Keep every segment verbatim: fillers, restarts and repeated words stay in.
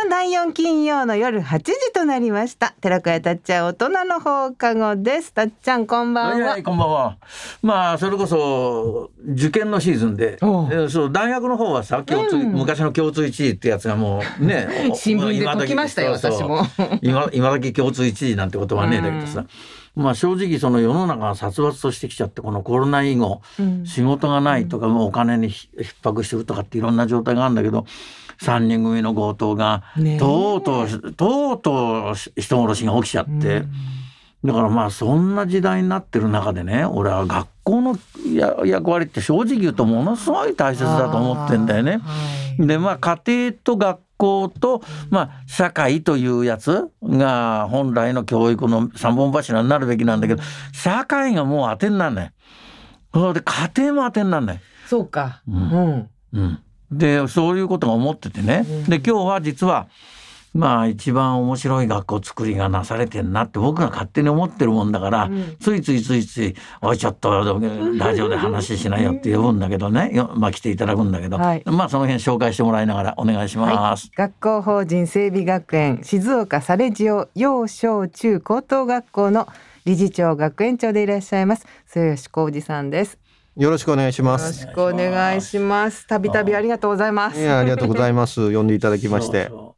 だいよん金曜の夜はちじとなりました。寺子屋たっちゃん大人の放課後です。たっちゃんこんばんは。 はいはい、こんばんは。まあそれこそ受験のシーズンで、そう大学の方はさ共通、うん、昔の共通一次ってやつがもうね新聞で解きましたよ。 そうそう私も今今時共通一次なんてことはねえだけどさ、まあ正直その世の中が殺伐としてきちゃって、このコロナ以後、うん、仕事がないとか、もうお金に逼迫してるとかっていろんな状態があるんだけど、さんにん組の強盗がとうとうとうとう人殺しが起きちゃって、うん、だからまあそんな時代になってる中でね、俺は学校の役割って正直言うとものすごい大切だと思ってんだよね。はい、でまあ家庭と学校と、まあ、社会というやつが本来の教育の三本柱になるべきなんだけど、社会がもう当てになんない。で家庭も当てになんない。 そうか、 うんうんうん、でそういうことが思っててね、で今日は実はまあ一番面白い学校作りがなされてんなって僕が勝手に思ってるもんだから、うん、ついついついついおいちょっとラジオで話しないよって呼ぶんだけどね、まあ来ていただくんだけど、はい、まあその辺紹介してもらいながらお願いします。 はい、学校法人整備学園静岡サレジオ幼小中高等学校の理事長学園長でいらっしゃいます末吉浩二さんです。 よろしくお願いします。 よろしくお願いします。たびたびありがとうございます。 いやありがとうございます。呼んでいただきまして。そうそう、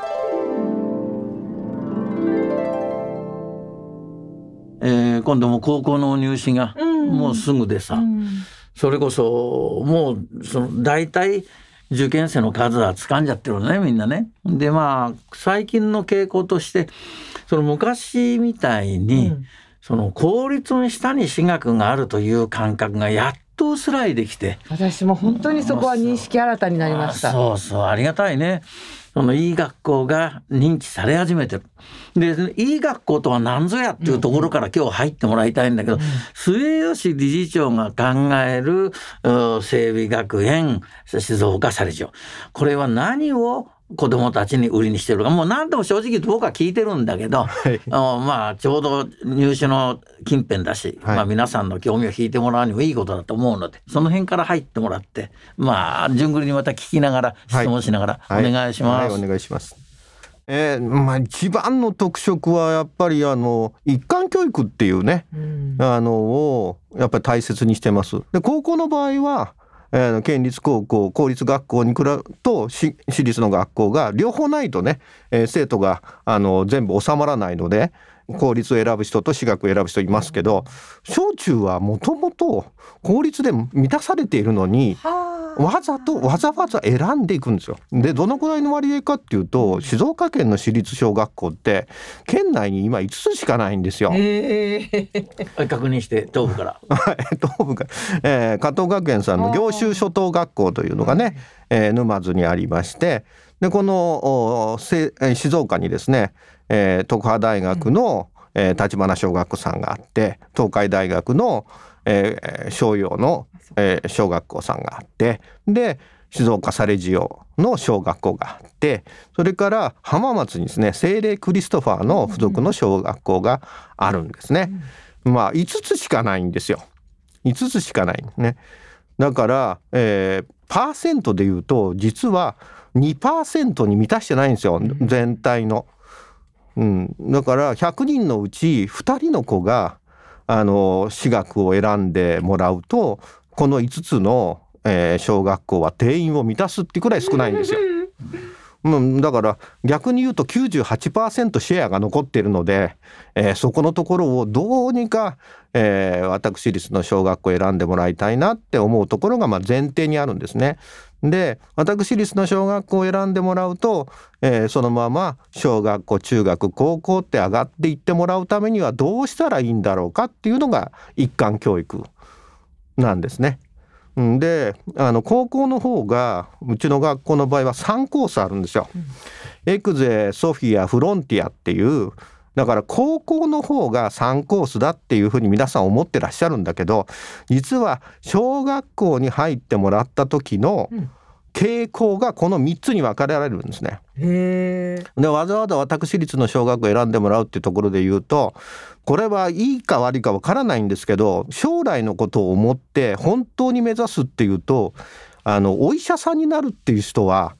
えー、今度も高校の入試がもうすぐでさ、うん、それこそもうその大体受験生の数は掴んじゃってるのね、みんなね。でまあ最近の傾向としてその昔みたいに、うん、その公立の下に私学があるという感覚がやっと薄らいできて、 私も本当にそこは認識新たになりました。 そうそう、ありがたいね。そのいい学校が認知され始めてる。でいい学校とは何ぞやっていうところから今日入ってもらいたいんだけど、うん、末吉理事長が考える整備学園静岡サレジオ、これは何を子どもたちに売りにしてるか、もう何でも正直僕は聞いてるんだけど、はい、あまあちょうど入試の近辺だし、はい、まあ、皆さんの興味を引いてもらうにもいいことだと思うので、その辺から入ってもらって、まあ順繰りにまた聞きながら質問しながらお願いします。 はいはい、お願いします。えーまあ、一番の特色はやっぱりあの一貫教育っていうね、うん、あのをやっぱり大切にしてます。で高校の場合はえー、県立高校公立学校に比べると私立の学校が両方ないとね、えー、生徒があの全部収まらないので、公立を選ぶ人と私学を選ぶ人いますけど、小中はもともと公立で満たされているのにわざとわざわざ選んでいくんですよ。でどのくらいの割合かっていうと、静岡県の私立小学校って県内に今いつつしかないんですよ。 えー、確認して東部から東部から、えー、加藤学園さんの行修初等学校というのがね、えー、沼津にありまして、でこの静岡にですね、えー、徳波大学の、えー、立花小学校さんがあって、東海大学の、えー、商陽の、えー、小学校さんがあって、で静岡サレジオの小学校があって、それから浜松にですね聖霊クリストファーの付属の小学校があるんですね。まあいつつしかないんですよ。いつつしかないね。だから、えー、パーセントでいうと実は にパーセント に満たしてないんですよ、全体の。うん、だからひゃくにんのうちふたりの子があの私学を選んでもらうと、このいつつの、えー、小学校は定員を満たすってくらい少ないんですよ。うん、だから逆に言うと きゅうじゅうはちパーセント シェアが残っているので、えー、そこのところをどうにか、えー、私立の小学校を選んでもらいたいなって思うところがまあ前提にあるんですね。で私立の小学校を選んでもらうと、えー、そのまま小学校中学高校って上がっていってもらうためにはどうしたらいいんだろうかっていうのが一貫教育なんですね。であの高校の方がうちの学校の場合はさんコースあるんですよ、うん、エクゼ、ソフィア、フロンティアっていう、だから高校の方がさんコースだっていうふうに皆さん思ってらっしゃるんだけど、実は小学校に入ってもらった時の傾向がこのみっつに分かれられるんですね。 へー。 でわざわざ私立の小学校を選んでもらうっていうところで言うと、これはいいか悪いか分からないんですけど、将来のことを思って本当に目指すっていうと、あのお医者さんになるっていう人は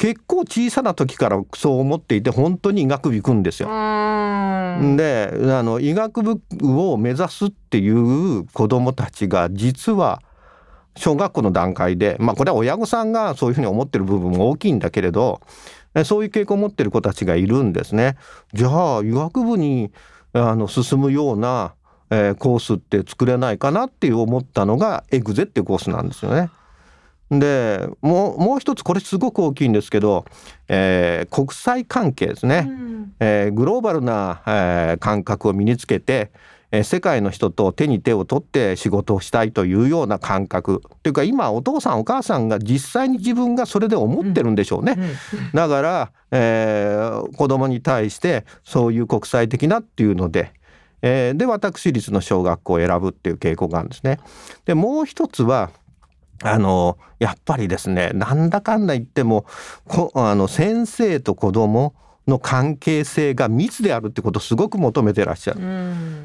結構小さな時からそう思っていて本当に医学部行くんですよ。であの医学部を目指すっていう子どもたちが実は小学校の段階で、まあこれは親御さんがそういうふうに思ってる部分も大きいんだけれど、そういう傾向を持ってる子たちがいるんですね。じゃあ医学部にあの進むような、えー、コースって作れないかなっていう思ったのがエグゼっていうコースなんですよね。でもう、もう一つこれすごく大きいんですけど、えー、国際関係ですね、うんえー、グローバルな、えー、感覚を身につけて、えー、世界の人と手に手を取って仕事をしたいというような感覚というか、今お父さんお母さんが実際に自分がそれで思ってるんでしょうね、うんうん、だから、えー、子供に対してそういう国際的なっていうので、えー、で私立の小学校を選ぶっていう傾向があるんですね。でもう一つはあのやっぱりですね、なんだかんだ言ってもこあの先生と子どもの関係性が密であるってことをすごく求めてらっしゃる、うん、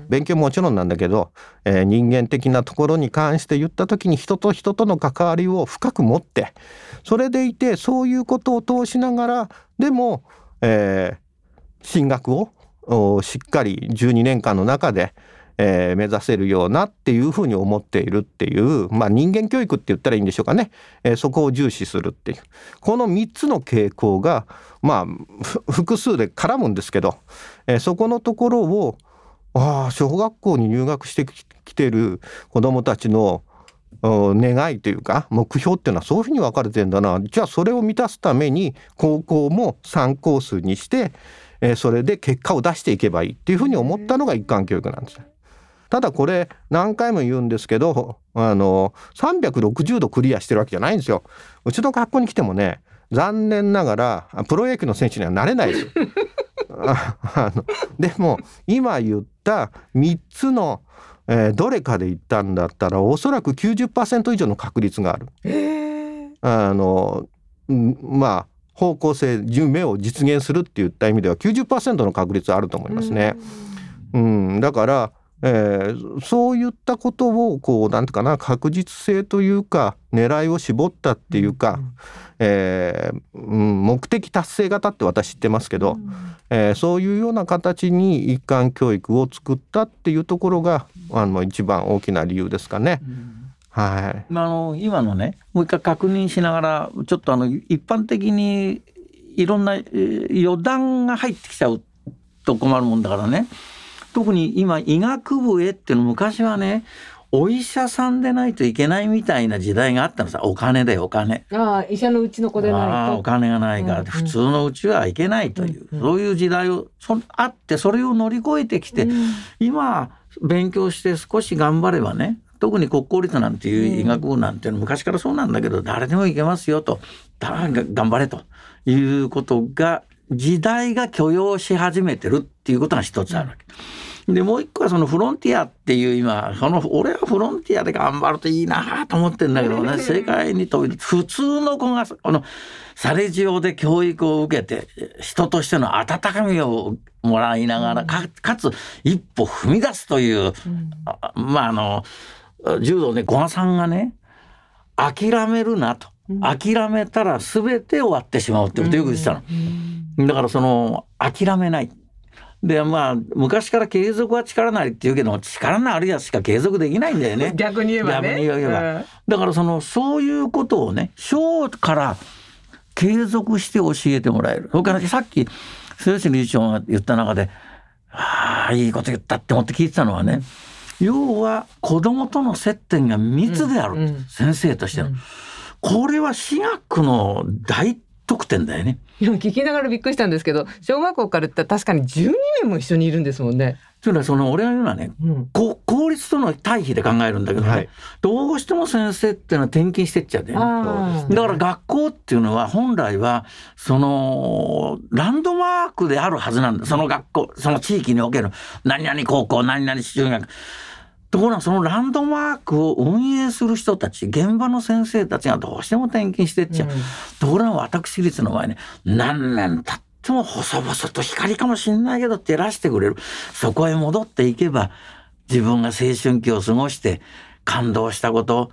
勉強ももちろんなんだけど、えー、人間的なところに関して言った時に人と人との関わりを深く持って、それでいてそういうことを通しながらでも、えー、進学をしっかりじゅうにねんかんの中でえー、目指せるようなっていうふうに思っているっていう、まあ、人間教育って言ったらいいんでしょうかね、えー、そこを重視するっていうこのみっつの傾向が、まあ、複数で絡むんですけど、えー、そこのところをあ小学校に入学してきてる子どもたちの願いというか目標っていうのはそういうふうに分かれてるんだな。じゃあそれを満たすために高校もさんコースにして、えー、それで結果を出していけばいいっていうふうに思ったのが一貫教育なんです。ただこれ何回も言うんですけど、あのさんびゃくろくじゅうどクリアしてるわけじゃないんですよ。うちの学校に来てもね、残念ながらプロ野球の選手にはなれないですああのでも今言ったみっつの、えー、どれかで言ったんだったらおそらく きゅうじゅっパーセント 以上の確率がある。あのまあ方向性夢を実現するって言った意味では きゅうじゅっパーセント の確率あると思いますね。うん、だからえー、そういったことをこうなんていうかな、確実性というか狙いを絞ったっていうか、うんえーうん、目的達成型って私知ってますけど、うんえー、そういうような形に一貫教育を作ったっていうところがあの一番大きな理由ですかね。うんはいまあ、あの今のねもう一回確認しながらちょっとあの一般的にいろんな、えー、余談が入ってきちゃうと困るもんだからね。特に今医学部へっていうの昔はねお医者さんでないといけないみたいな時代があったのさ。お金だよお金。 ああ医者のうちの子でないとあお金がないから、うんうん、普通のうちはいけないという、うんうん、そういう時代をそあってそれを乗り越えてきて、うん、今勉強して少し頑張ればね、特に国公立なんていう医学部なんていうの昔からそうなんだけど、誰でもいけますよと、誰が頑張れということが時代が許容し始めてるっていうことが一つあるわけ、うん、でもう一個はそのフロンティアっていう今その俺はフロンティアで頑張るといいなと思ってるんだけどね、世界に飛び出普通の子がこのサレジオで教育を受けて人としての温かみをもらいながら か, かつ一歩踏み出すという、うん、まああの柔道で古賀さんがね諦めるなと、うん、諦めたら全て終わってしまうってことをよく言ってたの、うん、だからその諦めないで、まあ昔から継続は力なりって言うけど力のあるやつしか継続できないんだよね逆に言えばね。 逆に言えば、うん、だからそのそういうことをね小から継続して教えてもらえる。それからさっき末吉理事長が言った中でああいいこと言ったって思って聞いてたのはね、要は子どもとの接点が密である、うんうん、先生としての、うん、これは私学の大特典だよね。 今聞きながらびっくりしたんですけど、小学校から言ったら確かにじゅうにねんも一緒にいるんですもんね。 というのはその俺が言うのはね、うん、公立との対比で考えるんだけどね、はい、どうしても先生っていうのは転勤してっちゃうんだよね。だから学校っていうのは本来はそのランドマークであるはずなんだ。その学校その地域における何々高校何々中学ところがそのランドマークを運営する人たち現場の先生たちがどうしても転勤してっちゃう、うん、ところが私立の場合ね何年経っても細々と光かもしれないけど照らしてくれる。そこへ戻っていけば自分が青春期を過ごして感動したこと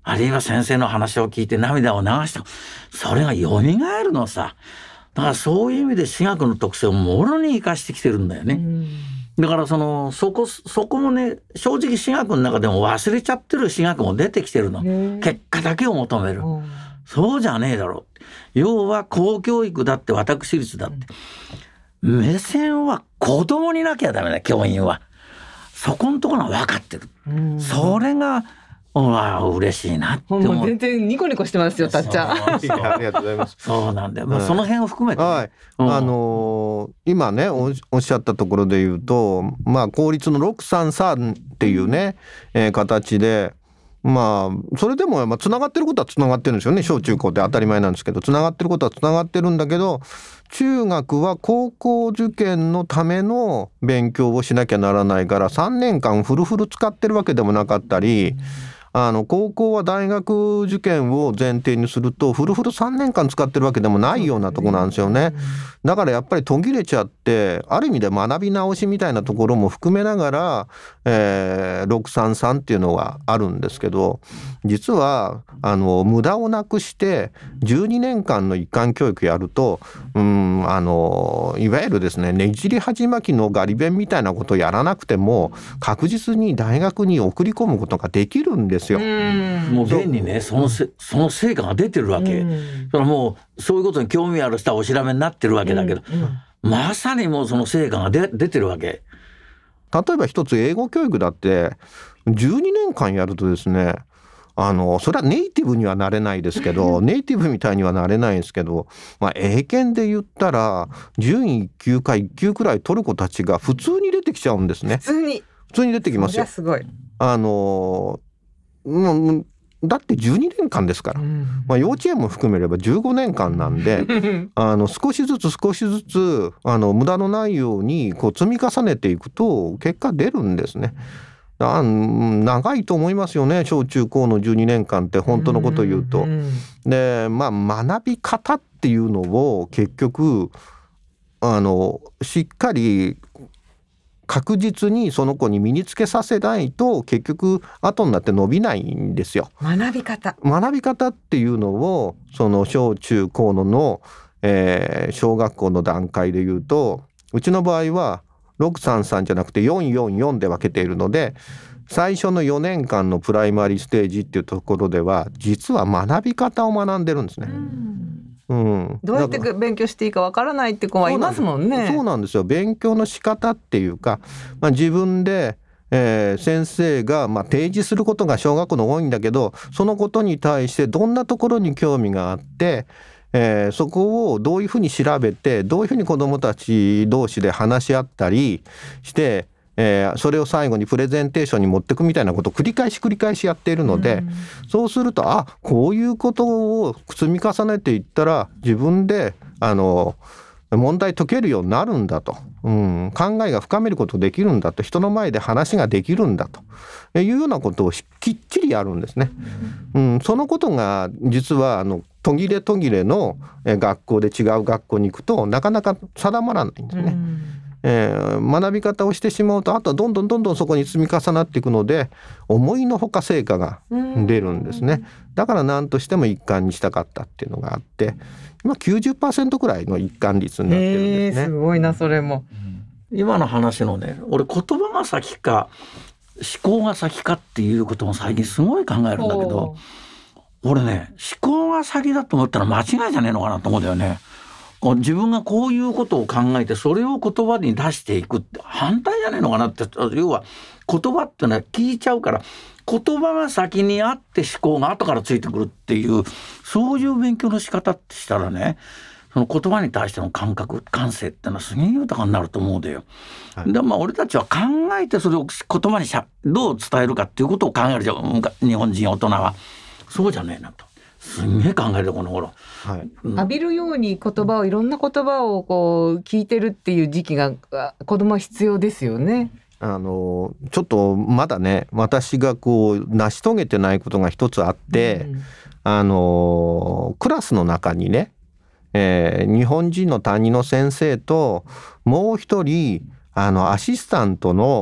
あるいは先生の話を聞いて涙を流した、それが蘇るのさ。だからそういう意味で私学の特性をもろに生かしてきてるんだよね。だからそのそこそこもね、正直私学の中でも忘れちゃってる私学も出てきてるの。結果だけを求める。そうじゃねえだろう。要は公教育だって私立だって、目線は子供になきゃダメだ、教員は。そこのところは分かってる。それがわあ嬉しいなって思う。 もう全然ニコニコしてますよ、たっちゃん。 ありがとうございます。 そうなんだよ、まあ、その辺を含めて、ね、 はい、あのー、今ね お, おっしゃったところで言うと、まあ公立のろくさんさんっていうね、えー、形で、まあそれでもまあつながってることはつながってるんですよね。小中高って当たり前なんですけど、つながってることはつながってるんだけど、中学は高校受験のための勉強をしなきゃならないから、さんねんかんフルフル使ってるわけでもなかったり、あの高校は大学受験を前提にするとフルフルさんねんかん使ってるわけでもないようなとこなんですよね。だからやっぱり途切れちゃって、ある意味で学び直しみたいなところも含めながら、えー、ろくさんさんっていうのはあるんですけど、実はあの無駄をなくしてじゅうにねんかんの一貫教育やると、うんあのいわゆるですね、ねじり鉢巻きのガリ勉みたいなことをやらなくても確実に大学に送り込むことができるんですよ。 もう現にね、そのせその成果が出てるわけ。それはもうそういうことに興味ある人はお調べになってるわけだけど、まさにもうその成果が出出てるわけ。 例えば一つ英語教育だってじゅうにねんかんやるとですね、あのそれはネイティブにはなれないですけどネイティブみたいにはなれないんですけど、まあ、英検で言ったら準いっ級かいっ級くらい取る子たちが普通に出てきちゃうんですね。 普通に普通に出てきますよ。 すごい。 あのうん、だってじゅうにねんかんですから、まあ、幼稚園も含めればじゅうごねんかんなんであの少しずつ少しずつあの無駄のないようにこう積み重ねていくと結果出るんですね。あ長いと思いますよね、小中高のじゅうにねんかんって本当のことを言うと。で、まあ、学び方っていうのを結局あのしっかり確実にその子に身につけさせないと結局後になって伸びないんですよ。 学び方学び方っていうのをその小中高のの、えー、小学校の段階で言うと、うちの場合はろくさんさんじゃなくてよんよんよんで分けているので、最初のよねんかんのプライマリーステージっていうところでは実は学び方を学んでるんですね。うん、 どうやって勉強していいかわからないって子はいますもんね。 そうなんですよ。勉強の仕方っていうか、まあ、自分で、えー、先生が、まあ、提示することが小学校の多いんだけど、そのことに対してどんなところに興味があって、えー、そこをどういうふうに調べて、どういうふうに子どもたち同士で話し合ったりして、えー、それを最後にプレゼンテーションに持っていくみたいなことを繰り返し繰り返しやっているので、うん、そうするとあこういうことを積み重ねていったら自分であの問題解けるようになるんだと、うん、考えが深めることできるんだと、人の前で話ができるんだというようなことをきっちりやるんですね。うん、そのことが実はあの途切れ途切れの学校で違う学校に行くとなかなか定まらないんですね。うんえー、学び方をしてしまうとあとはどんどんどんどんそこに積み重なっていくので思いのほか成果が出るんですね。だから何としても一貫にしたかったっていうのがあって、今 きゅうじゅっパーセント くらいの一貫率になってるんですね。 えー、すごいなそれも。 今の話のね、俺言葉が先か思考が先かっていうことも最近すごい考えるんだけど、俺ね思考が先だと思ったら間違いじゃねえのかなと思うんだよね。自分がこういうことを考えてそれを言葉に出していくって反対じゃねえのかなって。要は言葉ってのは聞いちゃうから言葉が先にあって思考が後からついてくるっていう、そういう勉強の仕方ってしたらね、その言葉に対しての感覚感性ってのはすげえ豊かになると思うんだよ。はい、でまあ俺たちは考えてそれを言葉にしゃどう伝えるかっていうことを考えるじゃん、日本人大人は。そうじゃねえなとすんげえ考えるこの頃、 はいうん、浴びるように言葉をいろんな言葉をこう聞いてるっていう時期が子供は必要ですよね。 あのちょっとまだね私がこう成し遂げてないことが一つあって、うん、あのクラスの中にね、えー、日本人の担任の先生ともう一人あのアシスタントの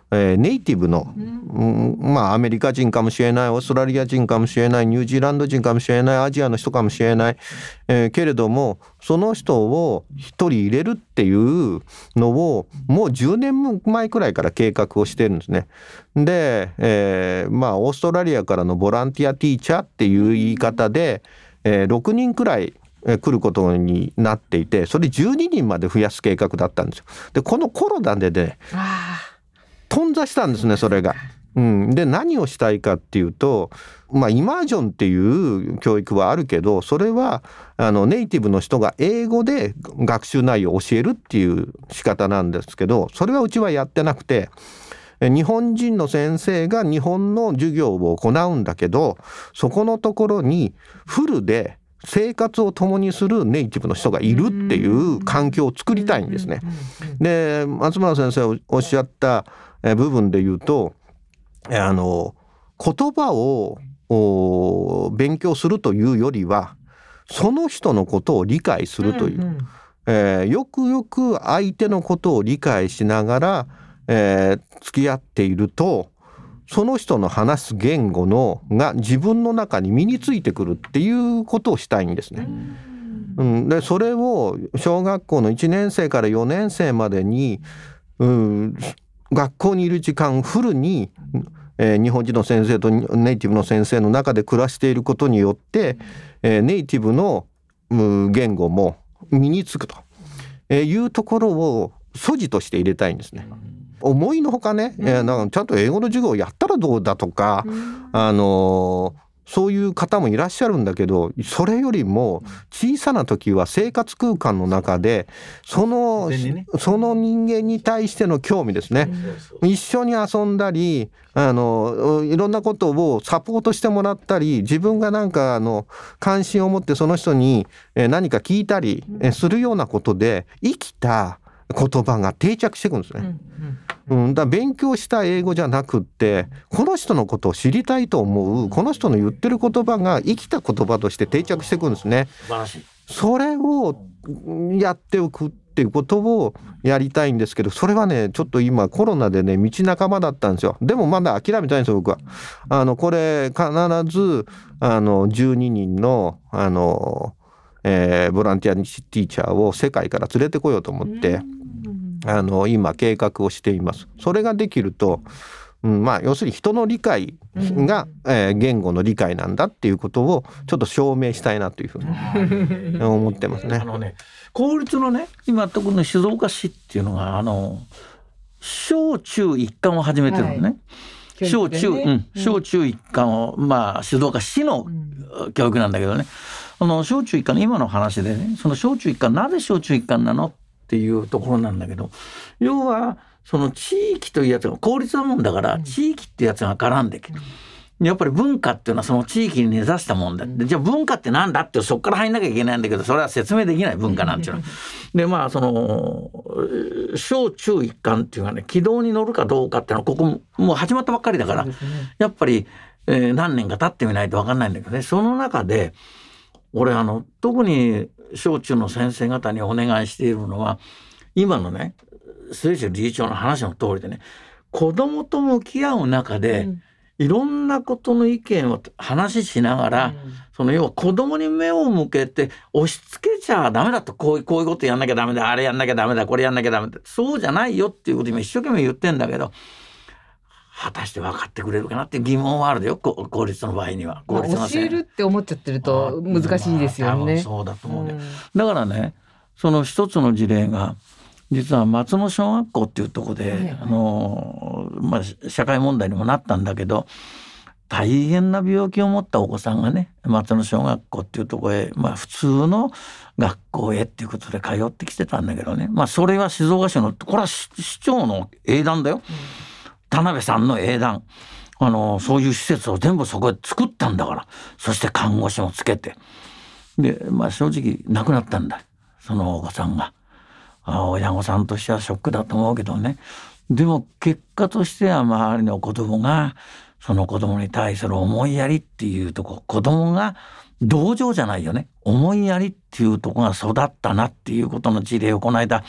えー、ネイティブの、うんまあ、アメリカ人かもしれない、オーストラリア人かもしれない、ニュージーランド人かもしれない、アジアの人かもしれない、えー、けれどもその人を一人入れるっていうのをもうじゅうねんまえくらいから計画をしてるんですね。で、えーまあ、オーストラリアからのボランティアティーチャーっていう言い方で、えー、ろくにんくらい来ることになっていて、それじゅうににんまで増やす計画だったんですよ。でこのコロナでね頓挫したんですねそれが。うん、で何をしたいかっていうと、まあ、イマージョンっていう教育はあるけど、それはあのネイティブの人が英語で学習内容を教えるっていう仕方なんですけど、それはうちはやってなくて、日本人の先生が日本の授業を行うんだけど、そこのところにフルで生活を共にするネイティブの人がいるっていう環境を作りたいんですね。で松村先生おっしゃった部分で言うと、あの言葉を勉強するというよりはその人のことを理解するという、うんうんえー、よくよく相手のことを理解しながら、えー、付き合っているとその人の話す言語のが自分の中に身についてくるっていうことをしたいんですね。うん、でそれを小学校のいちねん生からよねん生までに、うん、学校にいる時間フルに、えー、日本人の先生とネイティブの先生の中で暮らしていることによって、えー、ネイティブの、うん、言語も身につくと、えー、いうところを素地として入れたいんですね。思いのほかね、うんえー、なんかちゃんと英語の授業をやったらどうだとか、うん、あのーそういう方もいらっしゃるんだけど、それよりも小さな時は生活空間の中でその、ね、その人間に対しての興味ですね、うん、一緒に遊んだりあのいろんなことをサポートしてもらったり、自分がなんかあの関心を持ってその人に何か聞いたりするようなことで生きた言葉が定着していくんですね、うんうんうん、だから勉強した英語じゃなくってこの人のことを知りたいと思うこの人の言ってる言葉が生きた言葉として定着していくんですね。 素晴らしい。 それをやっておくっていうことをやりたいんですけど、それはねちょっと今コロナでね道半ばだったんですよ。でもまだ諦めてないんですよ僕は。あのこれ必ずあのじゅうににんのあの、えー、ボランティアティーチャーを世界から連れてこようと思ってあの今計画をしています。それができると、うんまあ、要するに人の理解が、うんえー、言語の理解なんだっていうことをちょっと証明したいなというふうに思ってますね。 あのね公立のね今特に静岡市っていうのがあの小中一貫を始めてるのね、はい、小中、ねうん、小中一貫を、まあ、静岡市の教育なんだけどね、あの小中一貫の今の話でねその小中一貫なぜ小中一貫なのっていうところなんだけど、要はその地域というやつが公立なもんだから地域ってやつが絡んできる。やっぱり文化っていうのはその地域に根ざしたもんだ。でじゃあ文化ってなんだってそこから入んなきゃいけないんだけど、それは説明できない文化なんていうのはでまあその小中一貫っていうかね軌道に乗るかどうかっていうのはここもう始まったばっかりだから、ね、やっぱり、えー、何年か経ってみないと分かんないんだけどね。その中で俺あの特に小中の先生方にお願いしているのは今のね末次理事長の話の通りでね、子どもと向き合う中で、うん、いろんなことの意見を話ししながら、うん、その要は子どもに目を向けて押し付けちゃダメだと、こういうこういうことやんなきゃダメだ、あれやんなきゃダメだ、これやんなきゃダメだ、そうじゃないよっていうことを今一生懸命言ってんだけど、果たして分かってくれるかなっていう疑問はあるよ公立の場合には。公立の教えるって思っちゃってると難しいですよね。 多分そうだと思うね、うん、だからねその一つの事例が実は松野小学校っていうところで、はいはい、あのまあ、社会問題にもなったんだけど、大変な病気を持ったお子さんがね松野小学校っていうところへ、まあ、普通の学校へっていうことで通ってきてたんだけどね、まあ、それは静岡市のこれは市長の英断だよ、うん、田辺さんの英断、あのそういう施設を全部そこへ作ったんだから、そして看護師もつけてで、まあ、正直亡くなったんだそのお子さんが。親御さんとしてはショックだと思うけどね、でも結果としては周りの子供がその子供に対する思いやりっていうとこ、子供が同情じゃないよね、思いやりっていうとこが育ったなっていうことの事例をこの間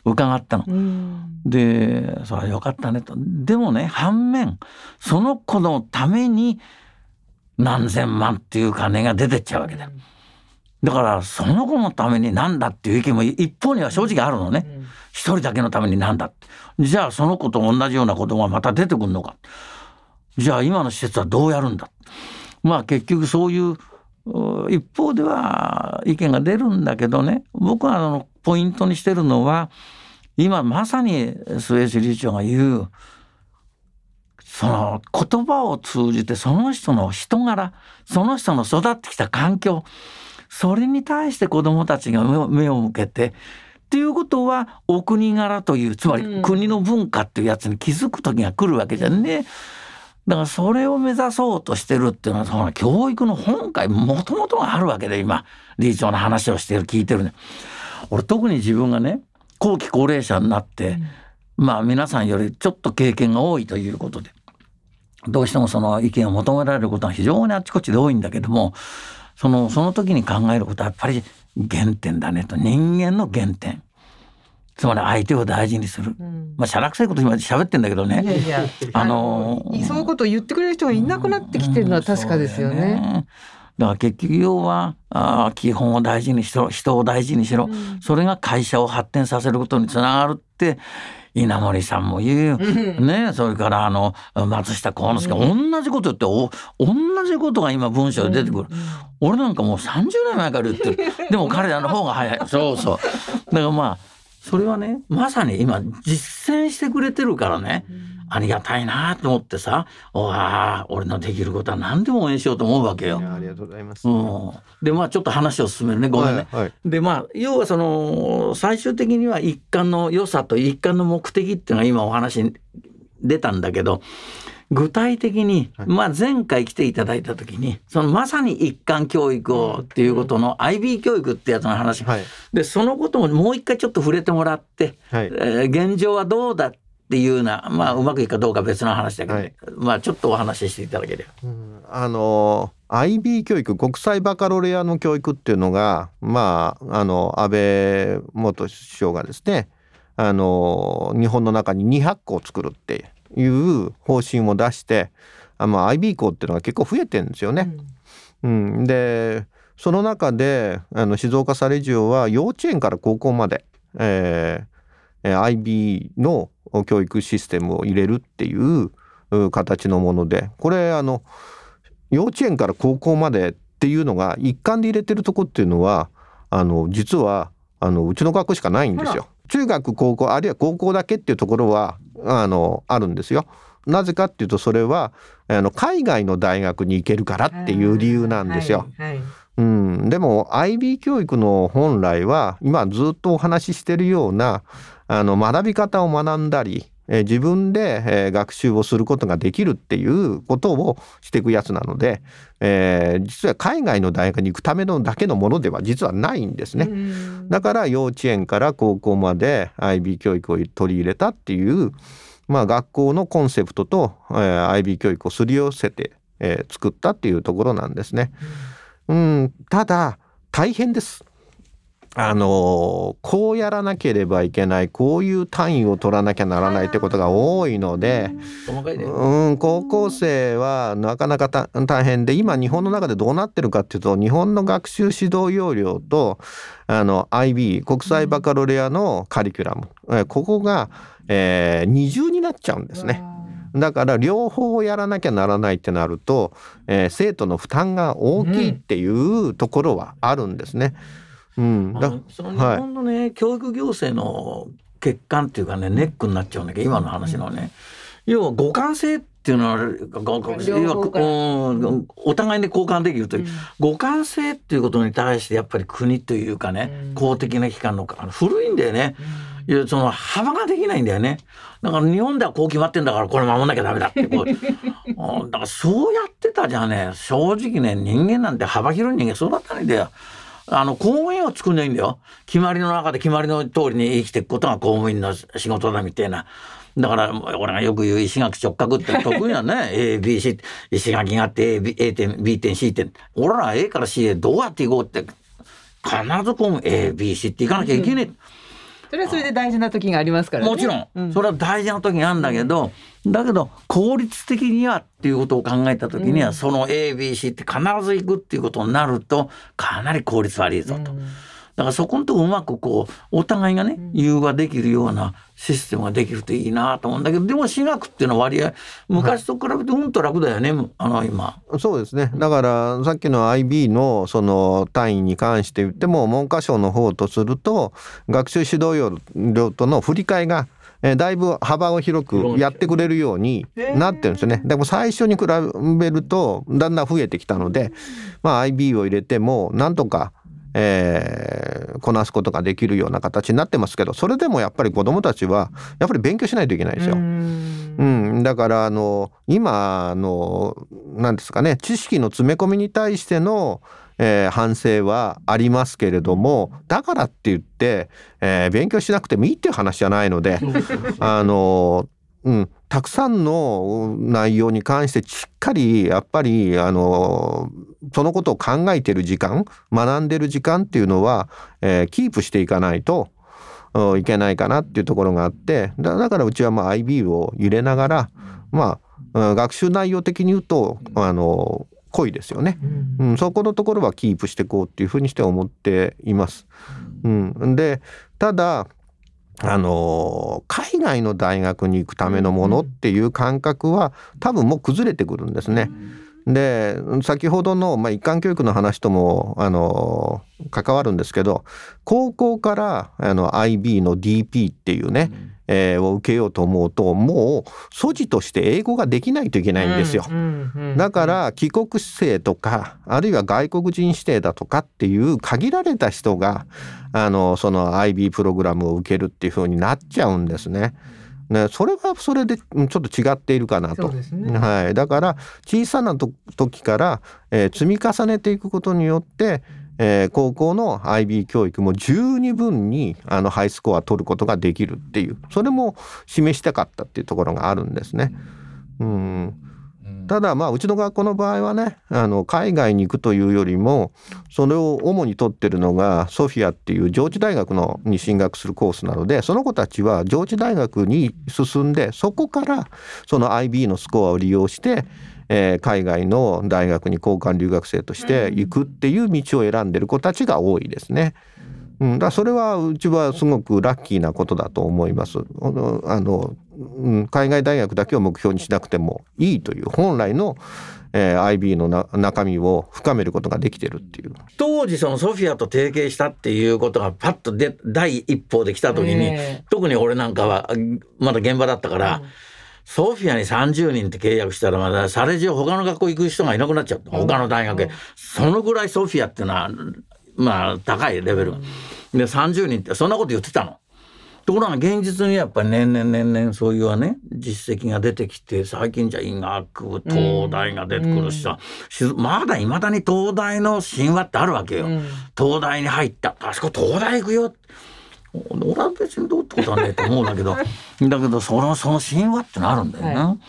伺ったの。でそれはよかったねと。でもね反面その子のために何千万っていう金が出てっちゃうわけだよ。だからその子のためになんだっていう意見も一方には正直あるのね。一人だけのためになんだって。じゃあその子と同じような子供がまた出てくるのか。じゃあ今の施設はどうやるんだ。まあ結局そういう一方では意見が出るんだけどね、僕はあのポイントにしてるのは今まさに末吉理事長が言うその言葉を通じてその人の人柄、その人の育ってきた環境、それに対して子どもたちが目を向けてっていうことはお国柄というつまり国の文化っていうやつに気づく時が来るわけじゃんね。だからそれを目指そうとしてるっていうのはその教育の本会もともとがあるわけで今理事長の話をしてる聞いてるね。俺特に自分がね後期高齢者になって、うん、まあ皆さんよりちょっと経験が多いということでどうしてもその意見を求められることは非常にあっちこっちで多いんだけどもそのその時に考えることはやっぱり原点だねと。人間の原点つまり相手を大事にする、うん、まあしゃらくさいこと今喋ってんだけどね。 いやいやあのー、そういうことを言ってくれる人がいなくなってきてるのは確かですよね。うんうん、だねだから結局要はあ基本を大事にしろ人を大事にしろ、うん、それが会社を発展させることにつながるって稲森さんも言う、うん、ねそれからあの松下幸之助、うん、同じこと言ってお同じことが今文章で出てくる、うん、俺なんかもうさんじゅうねんまえから言ってるでも彼らの方が早いそうそうだからまあそれはねまさに今実践してくれてるからね、うん、ありがたいなと思ってさおあ俺のできることは何でも応援しようと思うわけよ。 ありがとうございます、 うん、でまあちょっと話を進めるねごめんね、はいはい、でまあ要はその最終的には一貫の良さと一貫の目的っていうのが今お話に出たんだけど具体的に、まあ、前回来ていただいた時にそのまさに一貫教育をっていうことの アイビー 教育ってやつの話、はい、でそのことももう一回ちょっと触れてもらって、はいえー、現状はどうだっていうような、まあ、うまくいくかどうか別の話だけど、はいまあ、ちょっとお話ししていただければ、 うん、あの アイビー 教育国際バカロレアの教育っていうのが、まあ、あの安倍元首相がですねあの日本の中ににひゃっこを作るっていう方針を出してあ、まあ、アイビー 校っていうのが結構増えてるんですよね、うんうん、でその中であの静岡サレジオは幼稚園から高校まで、えー、アイビー の教育システムを入れるっていう形のものでこれあの幼稚園から高校までっていうのが一貫で入れてるとこっていうのはあの実はあのうちの学校しかないんですよ。中学高校あるいは高校だけっていうところはあのあるんですよ。なぜかっていうとそれはあの海外の大学に行けるからっていう理由なんですよ、はいはいうん、でも アイビー 教育の本来は今ずっとお話ししてるようなあの学び方を学んだりえ自分で、えー、学習をすることができるっていうことをしていくやつなので、えー、実は海外の大学に行くためのだけのものでは実はないんですね。だから幼稚園から高校まで アイビー 教育を取り入れたっていう、まあ、学校のコンセプトと、えー、アイビー 教育をすり寄せて、えー、作ったっていうところなんですね。うん、ただ大変です。あのこうやらなければいけないこういう単位を取らなきゃならないってことが多いので、うん、高校生はなかなか大変で今日本の中でどうなってるかっていうと日本の学習指導要領とあの アイビー 国際バカロレアのカリキュラムここが、えー、二重になっちゃうんですね。だから両方をやらなきゃならないってなると、えー、生徒の負担が大きいっていうところはあるんですね。うん、 あのその日本のね、はい、教育行政の欠陥っていうかねネックになっちゃうんだけど今の話のね、うん、要は互換性っていうのは要は、うん、お互いに交換できるという、うん、互換性っていうことに対してやっぱり国というかね、うん、公的な機関の古いんだよね、うん、いやその幅ができないんだよね。だから日本ではこう決まってんだからこれ守んなきゃダメだってこうだからそうやってたじゃね正直ね人間なんて幅広い人間そうだったんだよ。あの公務員を作んないんだよ。決まりの中で決まりの通りに生きていくことが公務員の仕事だみたいな。だから俺がよく言う石垣直角って得意なねA、B、C 石垣があって A, A 点 B 点 C 点俺ら A から C へどうやっていこうって必ず公務員 A、B、C っていかなきゃいけない、 それはそれで大事な時がありますからね。 もちろん、うん、それは大事な時があるんだけど、だけど効率的にはっていうことを考えた時には、うん、その エービーシー って必ず行くっていうことになるとかなり効率悪いぞと、うん、だからそこのところうまくこうお互いがね融和できるようなシステムができるといいなと思うんだけど、でも私学っていうのは割合昔と比べてうんと楽だよね、はい、あの今。 そうですね。だからさっきの アイビー のその単位に関して言っても、文科省の方とすると学習指導料との振り替えがえー、だいぶ幅を広くやってくれるようになってるんですよね。でも最初に比べるとだんだん増えてきたので、まあ、アイビー を入れてもなんとか、えー、こなすことができるような形になってますけど、それでもやっぱり子どもたちはやっぱり勉強しないといけないですよ。うんうん、だからあの今の何ですかね、知識の詰め込みに対してのえー、反省はありますけれども、だからって言って、えー、勉強しなくてもいいっていう話じゃないのであの、うん、たくさんの内容に関してしっかりやっぱりあのそのことを考えてる時間、学んでる時間っていうのは、えー、キープしていかないといけないかなっていうところがあって、だ, だからうちはまあ アイビー を入れながら、まあ、学習内容的に言うとあの濃いですよね、うんうん、そこのところはキープしていこうっていうふうにして思っています、うん、でただあの海外の大学に行くためのものっていう感覚は多分もう崩れてくるんですね。で先ほどの、まあ、一貫教育の話ともあの関わるんですけど、高校からあの アイビー の ディーピー っていうね、うんえー、を受けようと思うともう素地として英語ができないといけないんですよ、うんうんうん、だから帰国生とかあるいは外国人指定だとかっていう限られた人があのその アイビー プログラムを受けるっていう風になっちゃうんですね。ね、それはそれでちょっと違っているかなと、ねはい、だから小さなと時から、えー、積み重ねていくことによって、えー、高校の アイビー 教育も十二分にあのハイスコアを取ることができるっていう、それも示したかったっていうところがあるんですね。うんただまあうちの学校の場合はね、あの海外に行くというよりもそれを主に取ってるのがソフィアっていう上智大学のに進学するコースなので、その子たちは上智大学に進んでそこからその アイビー のスコアを利用して、えー、海外の大学に交換留学生として行くっていう道を選んでる子たちが多いですね。うん、だからそれはうちはすごくラッキーなことだと思います。あのあの、うん、海外大学だけを目標にしなくてもいいという本来の、えー、アイビー のな中身を深めることができてるっていう。 当時そのソフィアと提携したっていうことがパッとで第一報で来た時に、えー、特に俺なんかはまだ現場だったから、うん、ソフィアにさんじゅうにんって契約したらまだサレジオ他の学校行く人がいなくなっちゃう、他の大学へ、うん、そのぐらいソフィアっていうのはまあ高いレベルでさんじゅうにんってそんなこと言ってたの。ところが現実にやっぱり年々年々そういうね実績が出てきて、最近じゃ医学部東大が出てくるしさ、うん、まだいまだに東大の神話ってあるわけよ、うん、東大に入ったあそこ東大行くよ、俺は別にどうってことはねえと思うんだけどだけどそのその神話ってのあるんだよね、はい、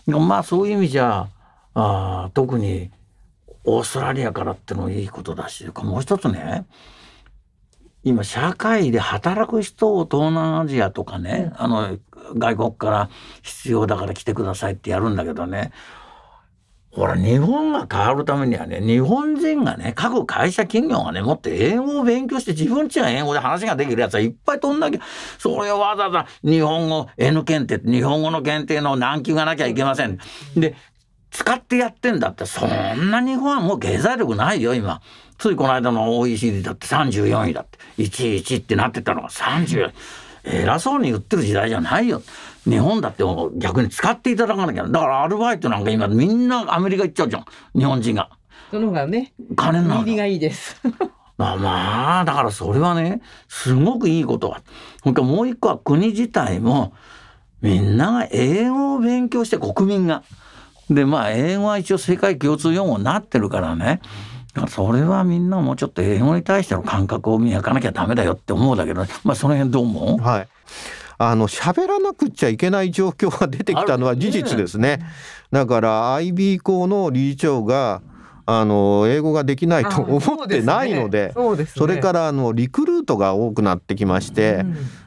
まあそういう意味じゃあ特にオーストラリアからってのもいいことだし、もう一つね、今社会で働く人を東南アジアとかね、あの外国から必要だから来てくださいってやるんだけどね、ほら日本が変わるためにはね、日本人がね、各会社企業がねもっと英語を勉強して自分ちが英語で話ができるやつはいっぱい取んなきゃ、それをわざわざ日本語 N 検定、日本語の検定の何級がなきゃいけませんで使ってやってんだって、そんな日本はもう経済力ないよ今。ついこの間の オーイーシーディー だってさんじゅうよんいだって、いちいちってなってたのがさんじゅう、偉そうに言ってる時代じゃないよ。日本だって逆に使っていただかなきゃ。だからアルバイトなんか今みんなアメリカ行っちゃうじゃん、日本人が。 その方がね金になる入りがいいですまあだからそれはねすごくいいことは、ほんともう一個は国自体もみんなが英語を勉強して、国民がでまあ英語は一応世界共通用語になってるからね、だからそれはみんなもうちょっと英語に対しての感覚を磨かなきゃダメだよって思うんだけど、まあその辺どう思う？ はい、あの喋らなくちゃいけない状況が出てきたのは事実ですね。だから アイビー 校の理事長があの英語ができないと思ってないので、 そ, で、ね そ, でね、それからあのリクルートが多くなってきまして、うん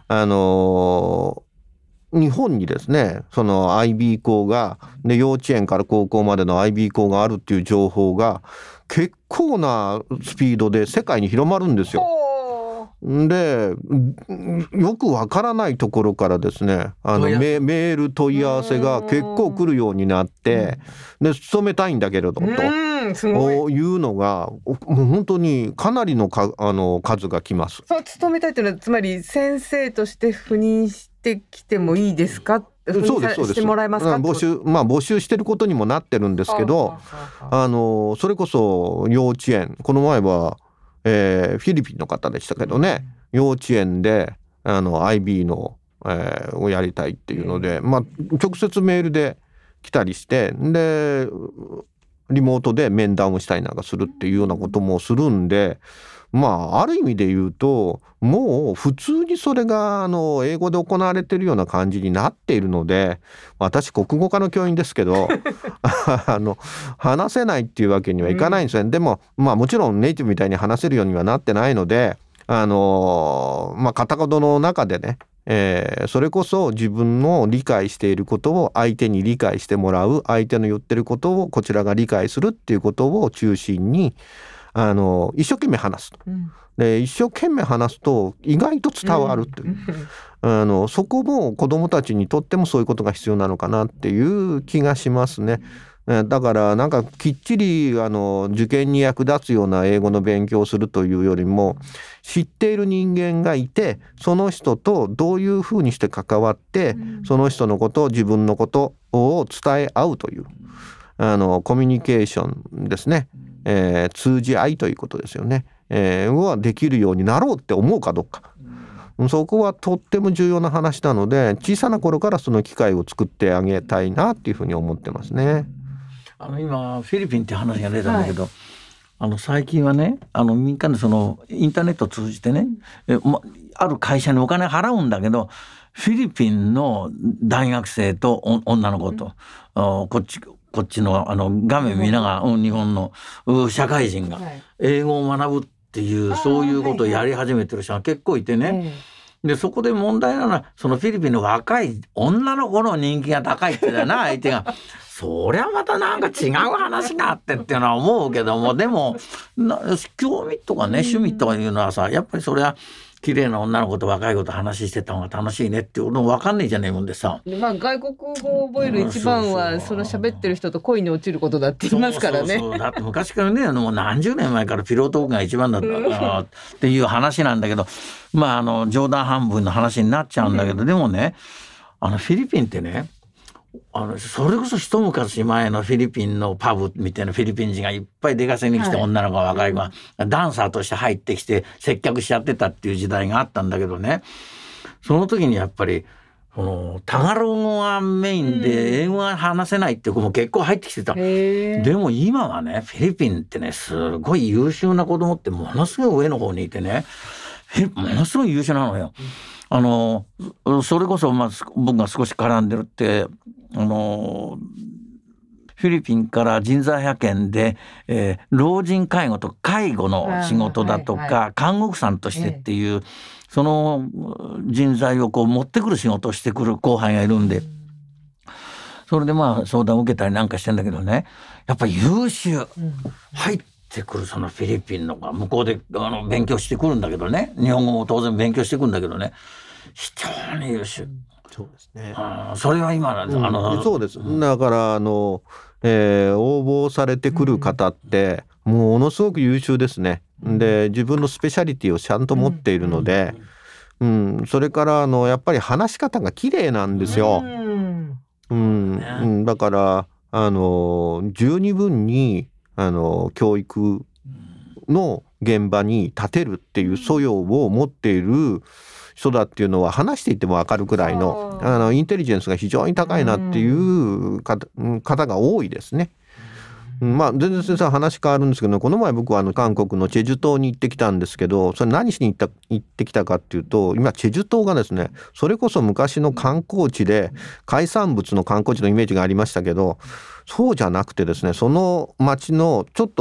あの日本にですねその アイビー 校がで幼稚園から高校までの アイビー 校があるっていう情報が結構なスピードで世界に広まるんですよ。でよくわからないところからですねあの メ, メール問い合わせが結構来るようになってで勤めたいんだけれどというのがもう本当にかなりのかあの数が来ます。 そう勤めたいというのはつまり先生として赴任してきてもいいですか、 そうですそうですしてもらえますか、 募集、まあ、募集してることにもなってるんですけどあのそれこそ幼稚園この前はえー、フィリピンの方でしたけどね、うん、幼稚園であの アイビー の、えー、をやりたいっていうので、うんまあ、直接メールで来たりしてでリモートで面談をしたりなんかするっていうようなこともするんでまあある意味で言うともう普通にそれがあの英語で行われているような感じになっているので私国語科の教員ですけどあの話せないっていうわけにはいかないんですよ、うん、でもまあもちろんネイティブみたいに話せるようにはなってないのであのまあ片言の中でねえー、それこそ自分の理解していることを相手に理解してもらう相手の言ってることをこちらが理解するっていうことを中心にあの一生懸命話すと、うん、で一生懸命話すと意外と伝わるという、うん、あのそこも子どもたちにとってもそういうことが必要なのかなっていう気がしますね。だからなんかきっちりあの受験に役立つような英語の勉強をするというよりも知っている人間がいてその人とどういうふうにして関わってその人のことを自分のことを伝え合うというあのコミュニケーションですね、えー、通じ合いということですよね、えー、はできるようになろうって思うかどうかそこはとっても重要な話なので小さな頃からその機会を作ってあげたいなっていうふうに思ってますね。 あの今フィリピンって話が出たんだけど、はい、あの最近はねあの民間でそのインターネットを通じてねえ、ま、ある会社にお金払うんだけどフィリピンの大学生と女の子と、うん、こっちこっち の, あの画面見ながら、うん、日本の社会人が英語を学ぶっていう、はい、そういうことをやり始めてる人が結構いてね、はい、でそこで問題なのはそのフィリピンの若い女の子の人気が高いってだな相手がそりゃまたなんか違う話があってっていうのは思うけどもでもな興味とかね趣味とかいうのはさやっぱりそれは綺麗な女の子と若い子と話してた方が楽しいねっていうのも分かんないじゃねえもんでさ、 まあ、外国語を覚える一番はその喋ってる人と恋に落ちることだって言いますからね。 そうそうそうだって昔からねもう何十年前からピロートークが一番だったっていう話なんだけどまああの冗談半分の話になっちゃうんだけど、うん、でもねあのフィリピンってねあのそれこそ一昔前のフィリピンのパブみたいなフィリピン人がいっぱい出稼ぎに来て、はい、女の子が若い子がダンサーとして入ってきて接客しちゃってたっていう時代があったんだけどねその時にやっぱりこのタガログ語がメインで英語が話せないって子も結構入ってきてた。でも今はねフィリピンってねすごい優秀な子供ってものすごい上の方にいてねものすごい優秀なのよ。あのそれこそ、まあ、僕が少し絡んでるってあのフィリピンから人材派遣で、えー、老人介護と介護の仕事だとか、はいはい、看護婦さんとしてっていう、ええ、その人材をこう持ってくる仕事をしてくる後輩がいるんで、うん、それでまあ相談を受けたりなんかしてんだけどねやっぱり優秀、うん、入ってくるそのフィリピンのが向こうであの勉強してくるんだけどね日本語も当然勉強してくるんだけどね非常に優秀、うんそうですね、 あそれは今の、うん、あのそうです、うん、だからあの、えー、応募されてくる方って、うん、ものすごく優秀ですね、うん、で自分のスペシャリティをちゃんと持っているので、うんうん、それからあのやっぱり話し方が綺麗なんですよ、うんうんうん、だからあの十二分にあの教育の現場に立てるっていう素養を持っている人だっていうのは話していても分かるくらいの、あのインテリジェンスが非常に高いなっていう方、方が多いですね。まあ、全然先生話変わるんですけどこの前僕はあの韓国のチェジュ島に行ってきたんですけどそれ何しに行った、行ってきたかっていうと今チェジュ島がですねそれこそ昔の観光地で海産物の観光地のイメージがありましたけどそうじゃなくてですねその町のちょっと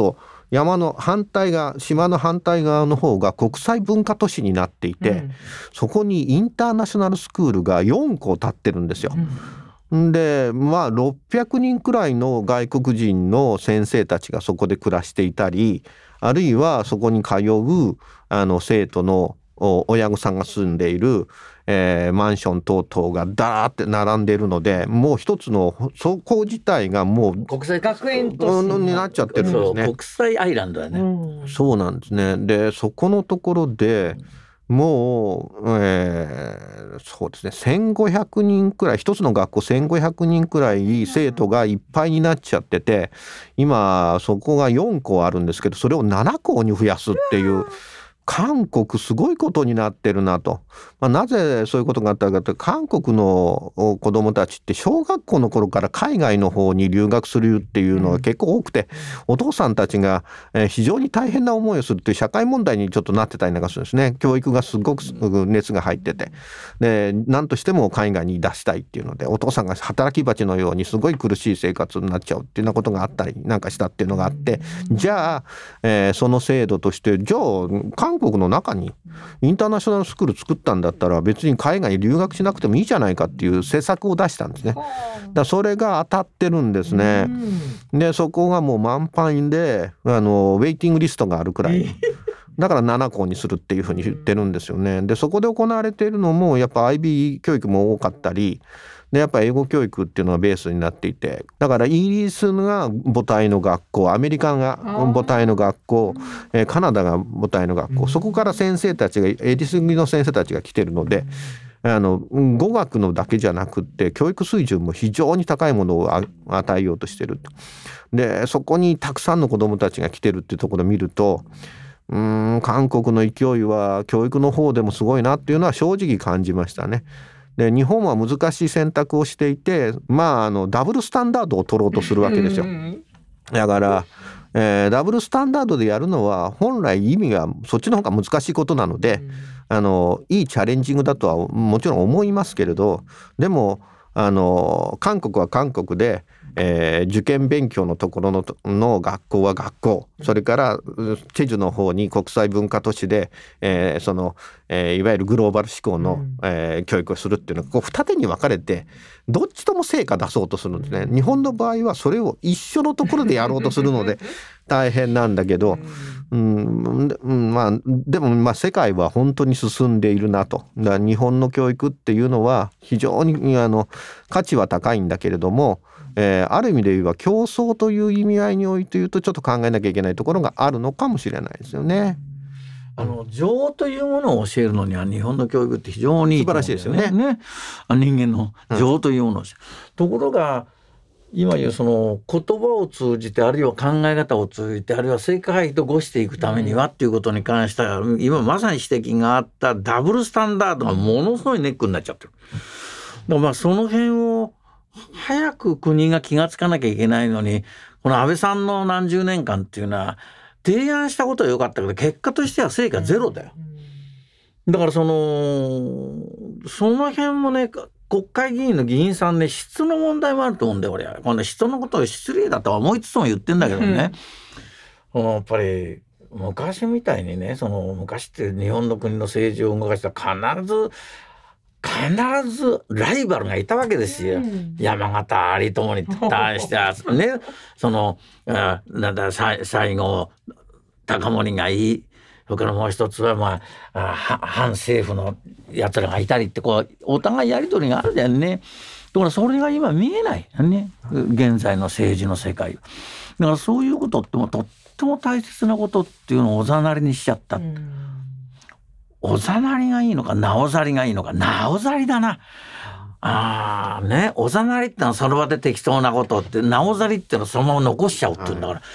山の反対側、島の反対側の方が国際文化都市になっていて、うん、そこにインターナショナルスクールがよんこ建ってるんですよ。うん、でまあろっぴゃくにんくらいの外国人の先生たちがそこで暮らしていたり、あるいはそこに通うあの生徒の親御さんが住んでいる、えー、マンション等々がダーって並んでいるので、もう一つのそこ自体がもう国際学園都市になっちゃってるんですね。 国際アイランドだね、 うん、そうなんですね。でそこのところでもう、えー、そうですねせんごひゃくにんくらい、一つの学校せんごひゃくにんくらい生徒がいっぱいになっちゃってて、今そこがよんこあるんですけど、それをななこに増やすっていう、韓国すごいことになってるなと。まあ、なぜそういうことがあったかというと、韓国の子どもたちって小学校の頃から海外の方に留学するっていうのが結構多くて、お父さんたちが非常に大変な思いをするっていう社会問題にちょっとなってたりなんかするんですね。教育がすごく熱が入ってて、で何としても海外に出したいっていうので、お父さんが働き蜂のようにすごい苦しい生活になっちゃうっていうようなことがあったりなんかしたっていうのがあって、じゃあ、えー、その制度として、じゃあ韓国の中にインターナショナルスクール作ったんだったら別に海外に留学しなくてもいいじゃないかっていう施策を出したんですね。だからそれが当たってるんですね。でそこがもう満帆で、あのウェイティングリストがあるくらいだからななこにするっていうふうに言ってるんですよね。でそこで行われているのもやっぱ アイビー 教育も多かったりで、やっぱり英語教育っていうのがベースになっていて、だからイギリスが母体の学校、アメリカが母体の学校、えー、カナダが母体の学校、そこから先生たちがエディス組の先生たちが来てるので、あの語学のだけじゃなくって教育水準も非常に高いものを与えようとしてる。でそこにたくさんの子どもたちが来てるっていうところを見ると、うーん韓国の勢いは教育の方でもすごいなっていうのは正直感じましたね。で日本は難しい選択をしていて、まあ、あのダブルスタンダードを取ろうとするわけですよ。だから、えー、ダブルスタンダードでやるのは本来意味がそっちの方が難しいことなので、あのいいチャレンジングだとはもちろん思いますけれど、でもあの韓国は韓国で、えー、受験勉強のところ の, の学校は学校、それからチェジュの方に国際文化都市で、えーそのえー、いわゆるグローバル志向の、うんえー、教育をするっていうのがこう二手に分かれて、どっちとも成果出そうとするんですね。日本の場合はそれを一緒のところでやろうとするので大変なんだけど、うんうん、まあでもまあ世界は本当に進んでいるなと。だから日本の教育っていうのは非常にあの価値は高いんだけれども、えー、ある意味で言えば競争という意味合いにおいて言うとちょっと考えなきゃいけないところがあるのかもしれないですよね。 あの情というものを教えるのには日本の教育って非常にいいと思うんだよね。 素晴らしいですよね。 ね、人間の情というものを、うん、ところが今言うその言葉を通じて、あるいは考え方を通じて、あるいは世界とごしていくためにはっていうことに関しては、今まさに指摘があったダブルスタンダードがものすごいネックになっちゃってる。だからまあその辺を早く国が気がつかなきゃいけないのに、この安倍さんの何十年間っていうのは提案したことは良かったけど結果としては成果ゼロだよ。だからそのその辺もね、国会議員の議員さんね、質の問題もあると思うんだよ俺は。この人のことを失礼だとは思いつつも言ってんだけどね、うん、やっぱり昔みたいにね、その昔って日本の国の政治を動かしたら必ず必ずライバルがいたわけですよ、うん、山形有朋に対してはねそのあなんだ最後高森がいい、それからもう一つは、まあ、あ反政府のやつらがいたりって、こうお互いやり取りがあるじゃんね。だからそれが今見えないね、現在の政治の世界。だからそういうことってもとっても大切なことっていうのをおざなりにしちゃった、うん、おざなりがいいのかなおざりがいいのか、なおざりだな。あーね、おざなりってのはその場で適当なことって、なおざりってのはそのまま残しちゃうっていうんだから、はい、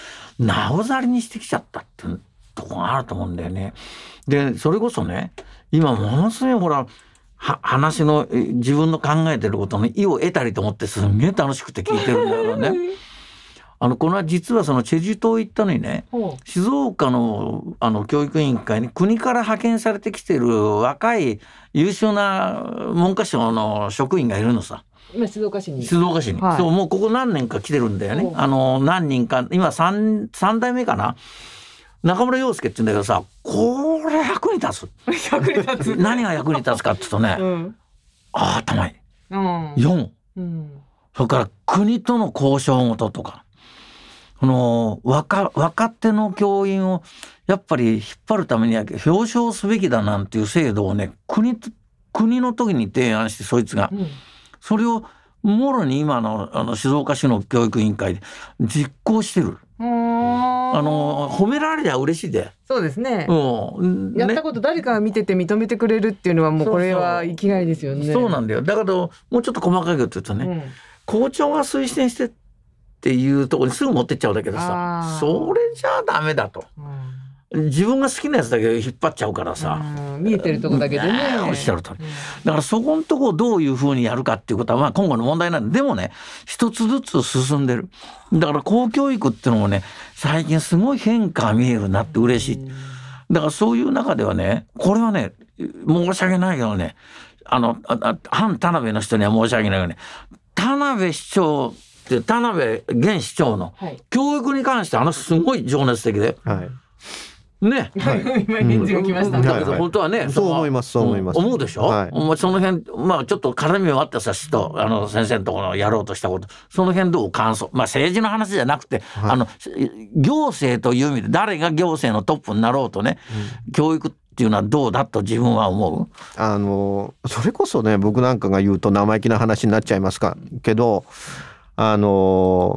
なおざりにしてきちゃったってとこがあると思うんだよね。でそれこそね、今ものすごいほらは話の自分の考えてることの意を得たりと思ってすんげえ楽しくて聞いてるんだよね。あのこの実はそのチェジュ島行ったのにね、静岡のあの教育委員会に国から派遣されてきてる若い優秀な文科省の職員がいるのさ。 今静岡市に静岡市に、はい、そうもうここ何年か来てるんだよね。あの何人か今 3, 3代目かな、中村陽介って言うんだけどさ、これ役に立つ役に立つ何が役に立つかって言うとね、うん、あ頭いい、うん、よん、うん、それから国との交渉事とか、この 若, 若手の教員をやっぱり引っ張るためには表彰すべきだなんていう制度をね、国と国の時に提案して、そいつが、うん、それをもろに今 の, あの静岡市の教育委員会で実行してる。あの褒められりゃ嬉しいで。 そうですね、うん、ね、やったこと誰かが見てて認めてくれるっていうのはもうこれは生きがいですよね。 そうそうそうなんだよ。だけどもうちょっと細かいこと言うとね、うん、校長が推薦してっていうところにすぐ持ってっちゃうんだけどさ、それじゃダメだと、うん、自分が好きなやつだけ引っ張っちゃうからさ、 うん、見えてるとこだけでね、 おっしゃるとおり、うん、だからそこのとこをどういうふうにやるかっていうことはまあ今後の問題なんで、でもね一つずつ進んでる。だから公教育っていうのもね最近すごい変化が見えるなって嬉しい。だからそういう中ではね、これはね申し訳ないけどね、あのあ反田辺の人には申し訳ないけどね、田辺市長って田辺現市長の教育に関してあのすごい情熱的で、はいね、はい、今返事が来ました、うん、だけど本当はね、はいはい、 そう思いますそう思います、 思うでしょ、はい、その辺まあちょっと絡みはあってさ、市とあの先生のところやろうとしたこと、その辺どう感想、まあ政治の話じゃなくて、はい、あの行政という意味で誰が行政のトップになろうとね、うん、教育っていうのはどうだと自分は思う。 あのそれこそね、僕なんかが言うと生意気な話になっちゃいますかけど、あの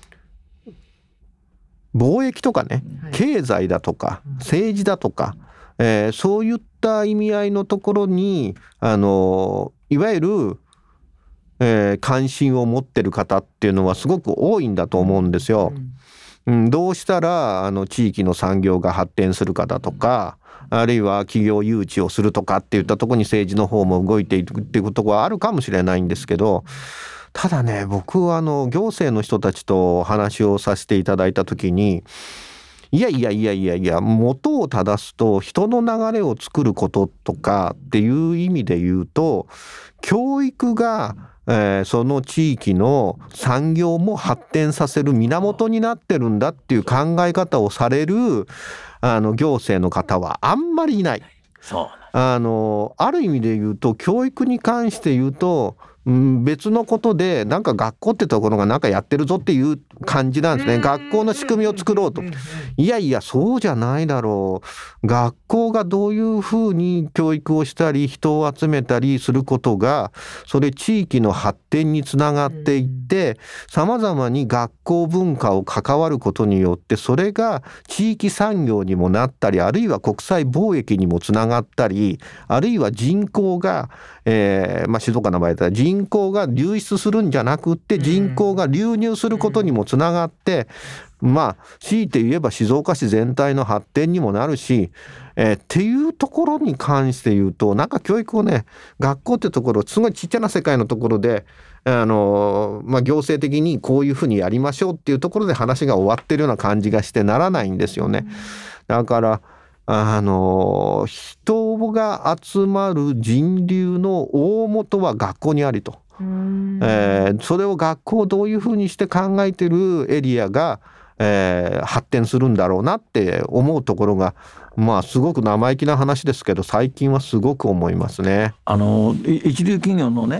貿易とかね、経済だとか政治だとか、えー、そういった意味合いのところにあのいわゆる、えー、関心を持ってる方っていうのはすごく多いんだと思うんですよ。うん、どうしたらあの地域の産業が発展するかだとか、あるいは企業誘致をするとかっていったところに政治の方も動いていくっていうことはあるかもしれないんですけど、ただね、僕はあの行政の人たちと話をさせていただいたときに、いやいやいやいやいや、元を正すと人の流れを作ることとかっていう意味で言うと、教育が、えー、その地域の産業も発展させる源になってるんだっていう考え方をされるあの行政の方はあんまりいない。 そうあのある意味で言うと、教育に関して言うと別のことでなんか学校ってところがなんかやってるぞっていう感じなんですね。学校の仕組みを作ろうと。いやいやそうじゃないだろう。学校がどういうふうに教育をしたり人を集めたりすることが、それ地域の発展につながっていって、様々に学校文化を関わることによって、それが地域産業にもなったり、あるいは国際貿易にもつながったり、あるいは人口が、えーまあ、静岡の場合だったら人人口が流出するんじゃなくって人口が流入することにもつながって、まあ強いて言えば静岡市全体の発展にもなるし、えー、っていうところに関して言うと、なんか教育をね、学校ってところすごいちっちゃな世界のところであの、まあ、行政的にこういうふうにやりましょうっていうところで話が終わってるような感じがしてならないんですよね。だからあの人が集まる人流の大元は学校にありと、えー、それを学校をどういうふうにして考えてるエリアが、えー、発展するんだろうなって思うところが、まあすごく生意気な話ですけど最近はすごく思いますね。 あの一流企業のね、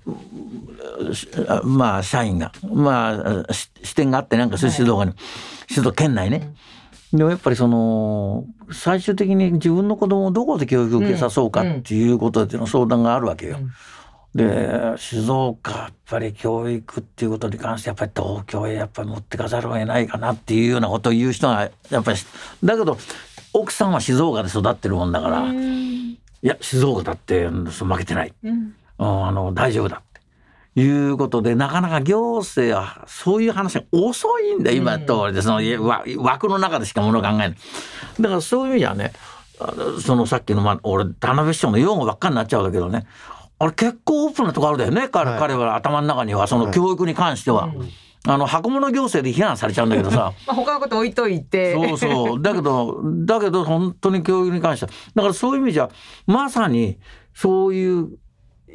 うん、まあ社員がまあ支店があってなんか静岡に、はい、静岡県内ね、でもやっぱりその最終的に自分の子供をどこで教育を受けさそうかっていうことでの相談があるわけよ、うんうん、で静岡やっぱり教育っていうことに関してやっぱり東京へやっぱり持ってかざるを得ないかなっていうようなことを言う人がやっぱり、だけど奥さんは静岡で育ってるもんだから、いや静岡だって負けてない、うん、あの大丈夫だっていうことで、なかなか行政はそういう話が遅いんだ今通りで、その枠の中でしかものを考えない。だからそういう意味じゃね、そのさっきの、まあ、俺田辺市長の用語ばっかりになっちゃうんだけどね、あれ結構オープンなとこあるだよね、彼、はい、彼は頭の中にはその教育に関しては、はい、あの箱物行政で批判されちゃうんだけどさまあ他のこと置いといてそうそうだけどだけど本当に教育に関してはだからそういう意味じゃまさにそういう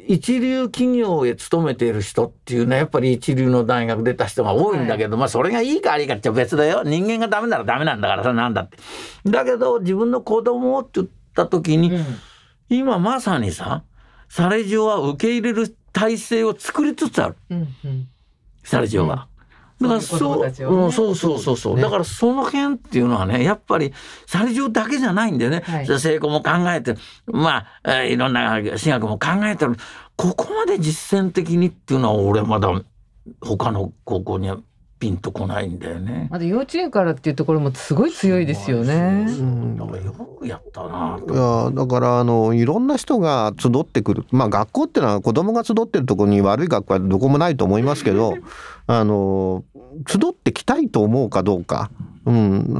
一流企業へ勤めている人っていうのはやっぱり一流の大学出た人が多いんだけど、はい、まあそれがいいか悪いかって別だよ。人間がダメならダメなんだからさ、なんだって。だけど自分の子供って言った時に、うん、今まさにさサレジオは受け入れる体制を作りつつある、うんうん、サレジオは、うん、だからそう、ね、そうそうそうそう、ね、だからその辺っていうのはねやっぱりサレジオだけじゃないんだよね、はい、成功も考えてまあ、えー、いろんな私学も考えてる。ここまで実践的にっていうのは俺まだ他の高校にはピンとこないんだよね。 まだ幼稚園からっていうところもすごい強いですよね。 うん、だからよくやったなと。 いやだからあのいろんな人が集ってくる、まあ学校っていうのは子供が集ってるところに悪い学校はどこもないと思いますけどあの集ってきたいと思うかどうか、うん、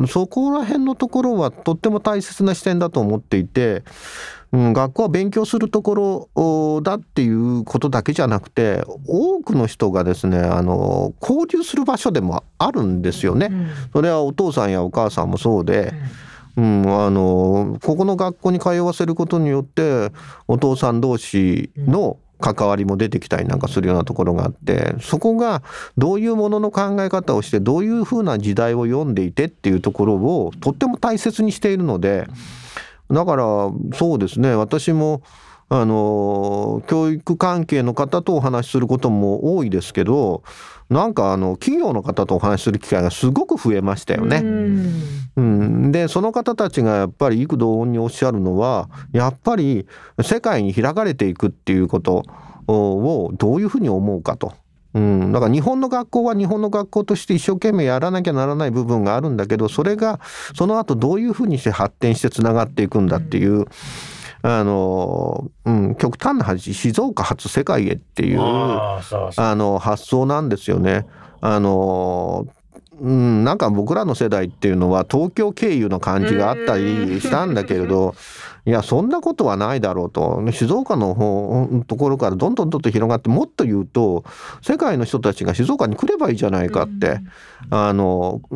そこら辺のところはとっても大切な視点だと思っていて、うん、学校は勉強するところだっていうことだけじゃなくて多くの人がですねあの交流する場所でもあるんですよね、うん、それはお父さんやお母さんもそうで、うんうん、あのここの学校に通わせることによってお父さん同士の関わりも出てきたりなんかするようなところがあって、そこがどういうものの考え方をしてどういうふうな時代を読んでいてっていうところをとっても大切にしているので、だからそうですね、私もあの教育関係の方とお話しすることも多いですけど、なんかあの企業の方とお話しする機会がすごく増えましたよね。うん、うん、でその方たちがやっぱり異口同音におっしゃるのはやっぱり世界に開かれていくっていうことをどういうふうに思うかと。うん、だから日本の学校は日本の学校として一生懸命やらなきゃならない部分があるんだけど、それがその後どういうふうにして発展してつながっていくんだっていう、うん、あの、うん、極端な話静岡発世界へっていうあの発想なんですよね。あのうん、なんか僕らの世代っていうのは東京経由の感じがあったりしたんだけれど、いやそんなことはないだろうと。静岡の方のところからどんどんどんどん広がって、もっと言うと世界の人たちが静岡に来ればいいじゃないかって、あの、うん、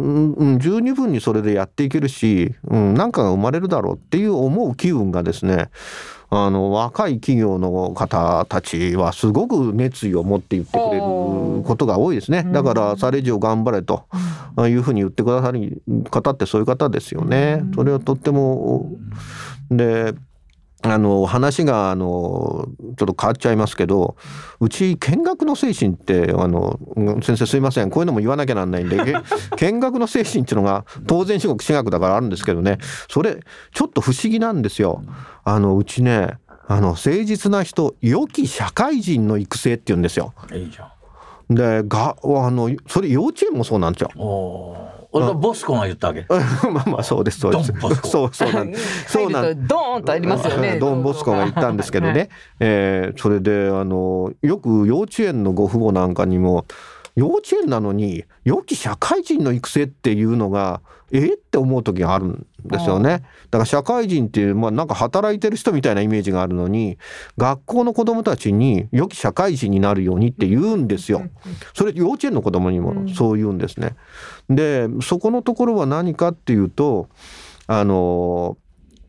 十二分にそれでやっていけるし、うん、なんかが生まれるだろうっていう思う機運がですね、あの若い企業の方たちはすごく熱意を持って言ってくれることが多いですね。だからサレジオ頑張れというふうに言ってくださる方ってそういう方ですよね。それはとってもで、あの話があのちょっと変わっちゃいますけど、うち見学の精神ってあの先生すいませんこういうのも言わなきゃなんないんで見学の精神っていうのが当然至極私学だからあるんですけどね、それちょっと不思議なんですよ。あのうちねあの誠実な人良き社会人の育成って言うんですよ。 いいじゃん。でがあのそれ幼稚園もそうなんですよ。 お俺ボスコが言ったわけまあまあそうですそうですそうそうなんそうなんドーンとありますよね。 ドンボスコが言ったんですけどね、はい、えー、それであのよく幼稚園のご父母なんかにも幼稚園なのに良き社会人の育成っていうのがえって思う時があるんですよね。だから社会人っていう、まあ、なんか働いてる人みたいなイメージがあるのに、学校の子どもたちに良き社会人になるようにって言うんですよ。それ幼稚園の子どもにもそう言うんですね。でそこのところは何かっていうと、あの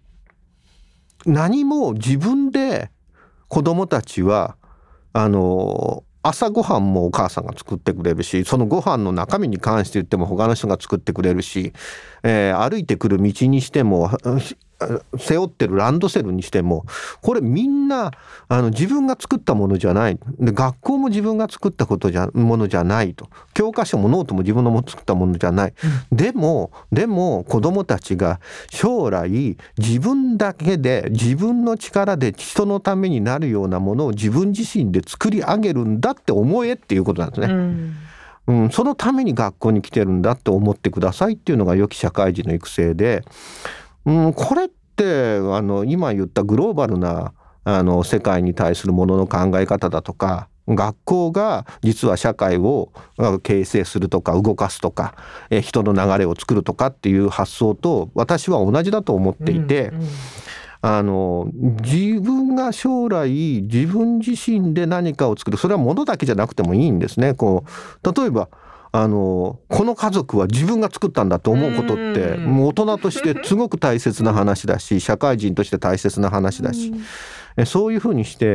何も自分で子どもたちはあの朝ごはんもお母さんが作ってくれるし、そのご飯の中身に関して言っても他の人が作ってくれるし、えー、歩いてくる道にしても背負ってるランドセルにしてもこれみんなあの自分が作ったものじゃない。で学校も自分が作ったことじゃものじゃないと、教科書もノートも自分の作ったものじゃない、うん、でもでも子どもたちが将来自分だけで自分の力で人のためになるようなものを自分自身で作り上げるんだって思えっていうことなんですね、うんうん、そのために学校に来てるんだって思ってくださいっていうのが良き社会人の育成で、うん、これってあの今言ったグローバルなあの世界に対するものの考え方だとか、学校が実は社会を形成するとか動かすとかえ人の流れを作るとかっていう発想と私は同じだと思っていて、うんうん、あの自分が将来自分自身で何かを作る、それは物だけじゃなくてもいいんですね。こう例えばあのこの家族は自分が作ったんだと思うことってもう大人としてすごく大切な話だし社会人として大切な話だし、そういうふうにして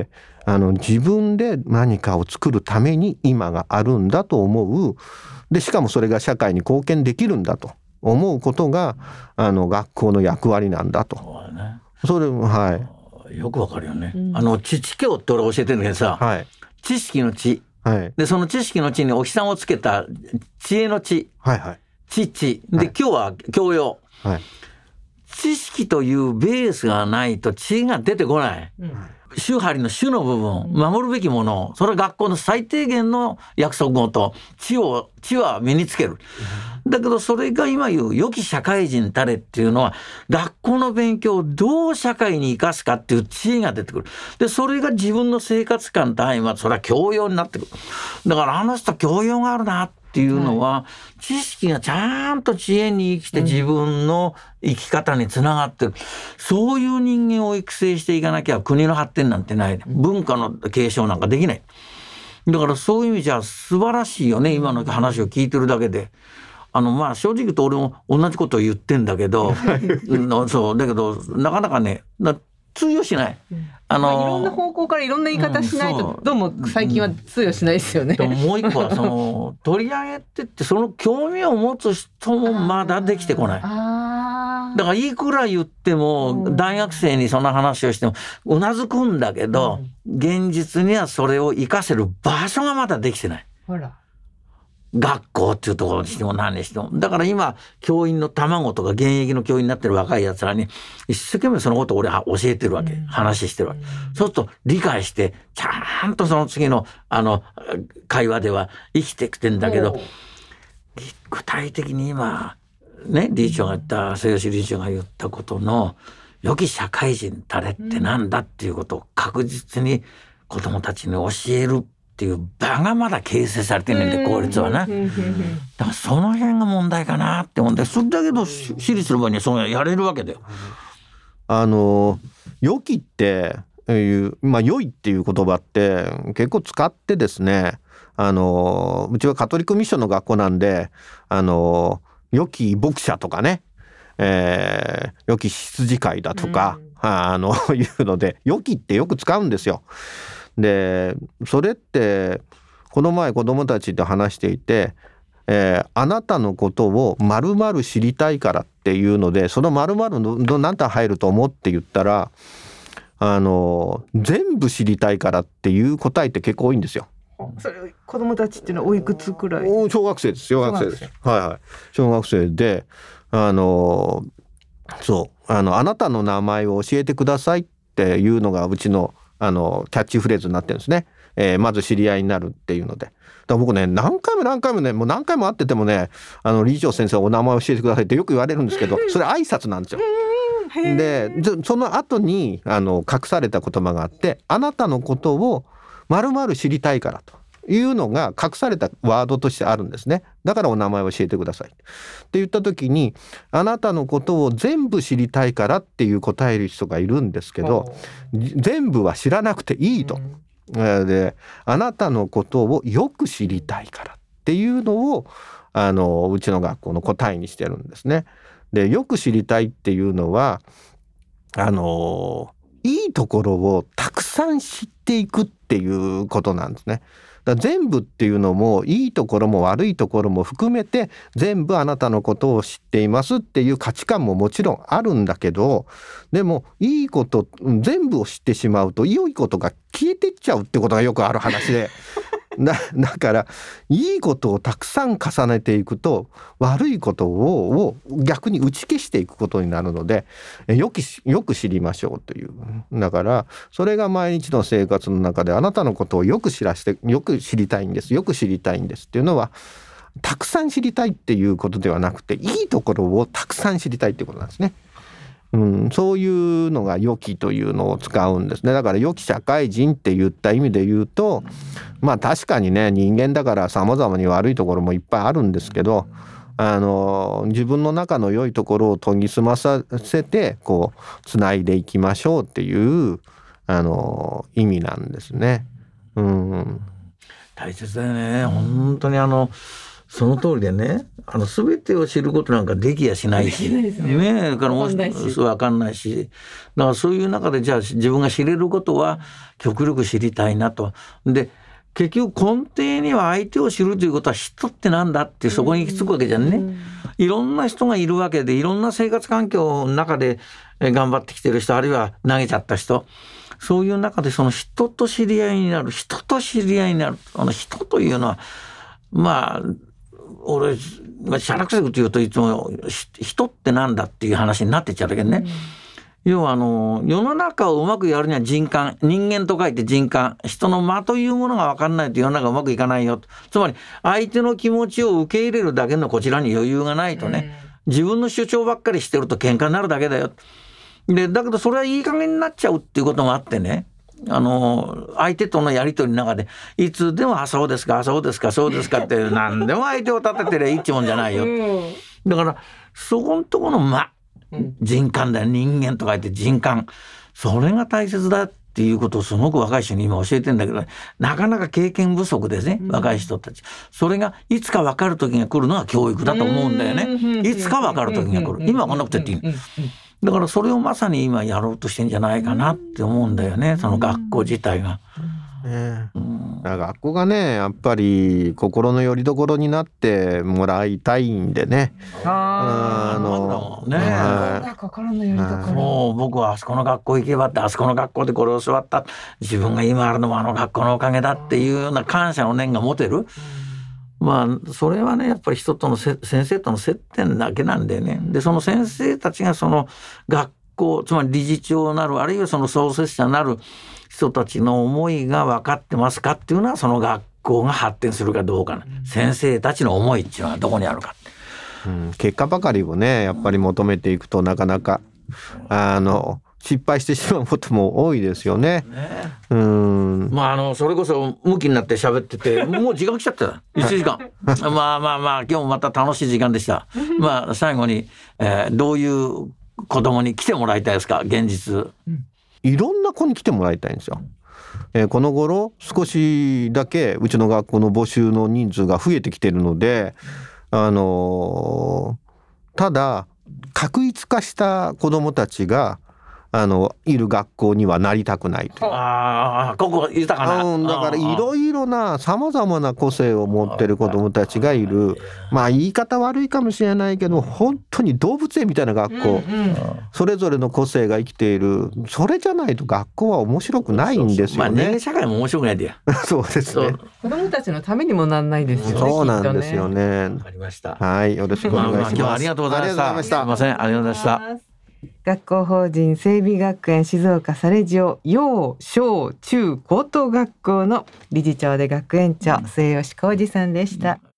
あの自分で何かを作るために今があるんだと思う。でしかもそれが社会に貢献できるんだと思うことがあの学校の役割なんだと。 そうだね。 それはい。 よくわかるよね。うん、あの知知教って俺教えてるんだけどさ、はい、知識の知、はい、でその知識の知にお日さんをつけた知恵の知、はいはい、知知で、はい、今日は教養、はい、知識というベースがないと知が出てこない。うん、宗張の主の部分、守るべきもの、それは学校の最低限の約束事、知を、知は身につける。だけどそれが今言う良き社会人たれっていうのは、学校の勉強をどう社会に生かすかっていう知恵が出てくる。で、それが自分の生活感と相まって、それは教養になってくる。だからあの人は教養があるなっていうのは、はい、知識がちゃんと知恵に生きて自分の生き方につながってる、うん、そういう人間を育成していかなきゃ国の発展なんてない。文化の継承なんかできない。だからそういう意味じゃ素晴らしいよね、今の話を聞いてるだけで。あのまあ正直言うと俺も同じことを言ってんだけどそうだけどなかなかね通用しない。 あのーまあ、いろんな方向からいろんな言い方しないと、うん、どうも最近は通用しないですよね。 うん、もう一個はその取り上げてってその興味を持つ人もまだできてこない。あだからいくら言っても大学生にそんな話をしてもうなずくんだけど、うん、現実にはそれを活かせる場所がまだできてない。ほら学校っていうところにしても何にしても。だから今教員の卵とか現役の教員になってる若いやつらに一生懸命そのことを俺は教えてるわけ、うん、話してるわけ、うん、そうすると理解してちゃんとその次のあの会話では生きてきてんだけど、具体的に今ね理事長が言った末吉理事長が言ったことの良き社会人たれってなんだっていうことを確実に子どもたちに教えるっていう場がまだ形成されてるんで公立はね。だからその辺が問題かなって思うんで、それだけど私立の場合にはそうやれるわけだよ。 あの良きっていうまあ良いっていう言葉って結構使ってですね、あのうちはカトリックミッションの学校なんで、あの良き牧者とかね、えー、良き羊飼いだとか、うん、あのいうので良きってよく使うんですよ。でそれってこの前子どもたちと話していて、えー、あなたのことを〇〇知りたいからっていうので、その〇〇の何単入ると思って言ったら、あの全部知りたいからっていう答えって結構多いんですよ。 それ子どもたちっていうのはおいくつくらい？ 小学生です。小学生です。はいはい。小学生で、あのそうあのあなたの名前を教えてくださいっていうのがうちのあのキャッチフレーズになってるんですね。えー、まず知り合いになるっていうので。だから僕ね何回も何回もねもう何回も会っててもね、あの理事長先生お名前教えてくださいってよく言われるんですけど、それ挨拶なんですよ。でその後にあの隠された言葉があって、あなたのことを〇〇知りたいからというのが隠されたワードとしてあるんですね。だからお名前を教えてくださいって言った時に、あなたのことを全部知りたいからっていう答える人がいるんですけど、全部は知らなくていいと、うん、であなたのことをよく知りたいからっていうのをあのうちの学校の答えにしてるんですね。でよく知りたいっていうのはあのいいところをたくさん知っていくっていうことなんですね。だから全部っていうのもいいところも悪いところも含めて全部あなたのことを知っていますっていう価値観ももちろんあるんだけど、でもいいこと全部を知ってしまうと良いことが消えてっちゃうってことがよくある話でだ, だからいいことをたくさん重ねていくと悪いこと を, を逆に打ち消していくことになるので、よく、よく知りましょうという。だからそれが毎日の生活の中であなたのことをよく知らせてよく知りたいんですよく知りたいんですっていうのは、たくさん知りたいっていうことではなくていいところをたくさん知りたいっていうことなんですね。うん、そういうのが良きというのを使うんですね。だから良き社会人って言った意味で言うと、まあ確かにね人間だから様々に悪いところもいっぱいあるんですけど、あの自分の中の良いところを研ぎ澄まさせてこうつないでいきましょうっていうあの意味なんですね。うん、 大切だよね。本当にあのその通りでね、あの全てを知ることなんかできやしないしねえ、だからもう分かんないし、だからそういう中でじゃあ自分が知れることは極力知りたいなと。で結局根底には相手を知るということは人ってなんだってそこに行き着くわけじゃんね、うん、いろんな人がいるわけで、いろんな生活環境の中で頑張ってきてる人、あるいは投げちゃった人、そういう中でその人と知り合いになる、人と知り合いになる、あの人というのはまあ俺しゃらくせくと言うといつも人ってなんだっていう話になってっちゃうんだけどね、うん、要はあの世の中をうまくやるには人間、人間と書いて人間、人の間というものが分かんないと世の中うまくいかないよと。つまり相手の気持ちを受け入れるだけのこちらに余裕がないとね、うん、自分の主張ばっかりしてると喧嘩になるだけだよ。でだけどそれはいい加減になっちゃうっていうこともあってね、あの相手とのやり取りの中でいつでもあそうですかあそうですかそうですかって何でも相手を立ててりゃいいってもんじゃないよ、うん、だからそこのところの間、人間だよ、人間と書いて人間、それが大切だっていうことをすごく若い人に今教えてるんだけど、なかなか経験不足ですね、うん、若い人たち。それがいつか分かる時が来るのは教育だと思うんだよね。いつか分かる時が来る、今はこんなこと言っていい。だからそれをまさに今やろうとしてんじゃないかなって思うんだよね、その学校自体が。 ね、うん、学校がねやっぱり心の拠り所になってもらいたいんでね。 ああのね、 はい、心の拠り所。 もう僕はあそこの学校行けばって、あそこの学校でこれを教わった、自分が今あるのもあの学校のおかげだっていうような感謝の念が持てる。まあそれはねやっぱり人とのせ先生との接点だけなんでね。でその先生たちがその学校、つまり理事長なる、あるいはその創設者なる人たちの思いが分かってますかっていうのは、その学校が発展するかどうかな、うん、先生たちの思いっていうのはどこにあるか、 うん、結果ばかりをねやっぱり求めていくとなかなかあの失敗してしまうことも多いですよね。 ね、 うん、 まああのそれこそ向きになって喋っててもう時間来ちゃったいちじかんまあまあまあ今日もまた楽しい時間でした。まあ最後に、えー、どういう子供に来てもらいたいですか、現実。 いろんな子に来てもらいたいんですよ。えー、この頃少しだけうちの学校の募集の人数が増えてきてるので、あのー、ただ確一化した子どもたちがあのいる学校にはなりたくないという。 ああ、ここ豊かな、 うん、だからいろいろなさまざまな個性を持ってる子どもたちがいる、まあ言い方悪いかもしれないけど本当に動物園みたいな学校、うんうん、それぞれの個性が生きている、それじゃないと学校は面白くないんですよね。 まあ人間社会も面白くないでやそうですね、 子どもたちのためにもなんないですよね。 そうなんですよね。 わかりました。 はい、よろしくお願いします。まあまあ今日はありがとうございました。すいません、ありがとうございました。 学校法人整備学園静岡サレジオ幼小中高等学校の理事長で学園長末吉浩二さんでした。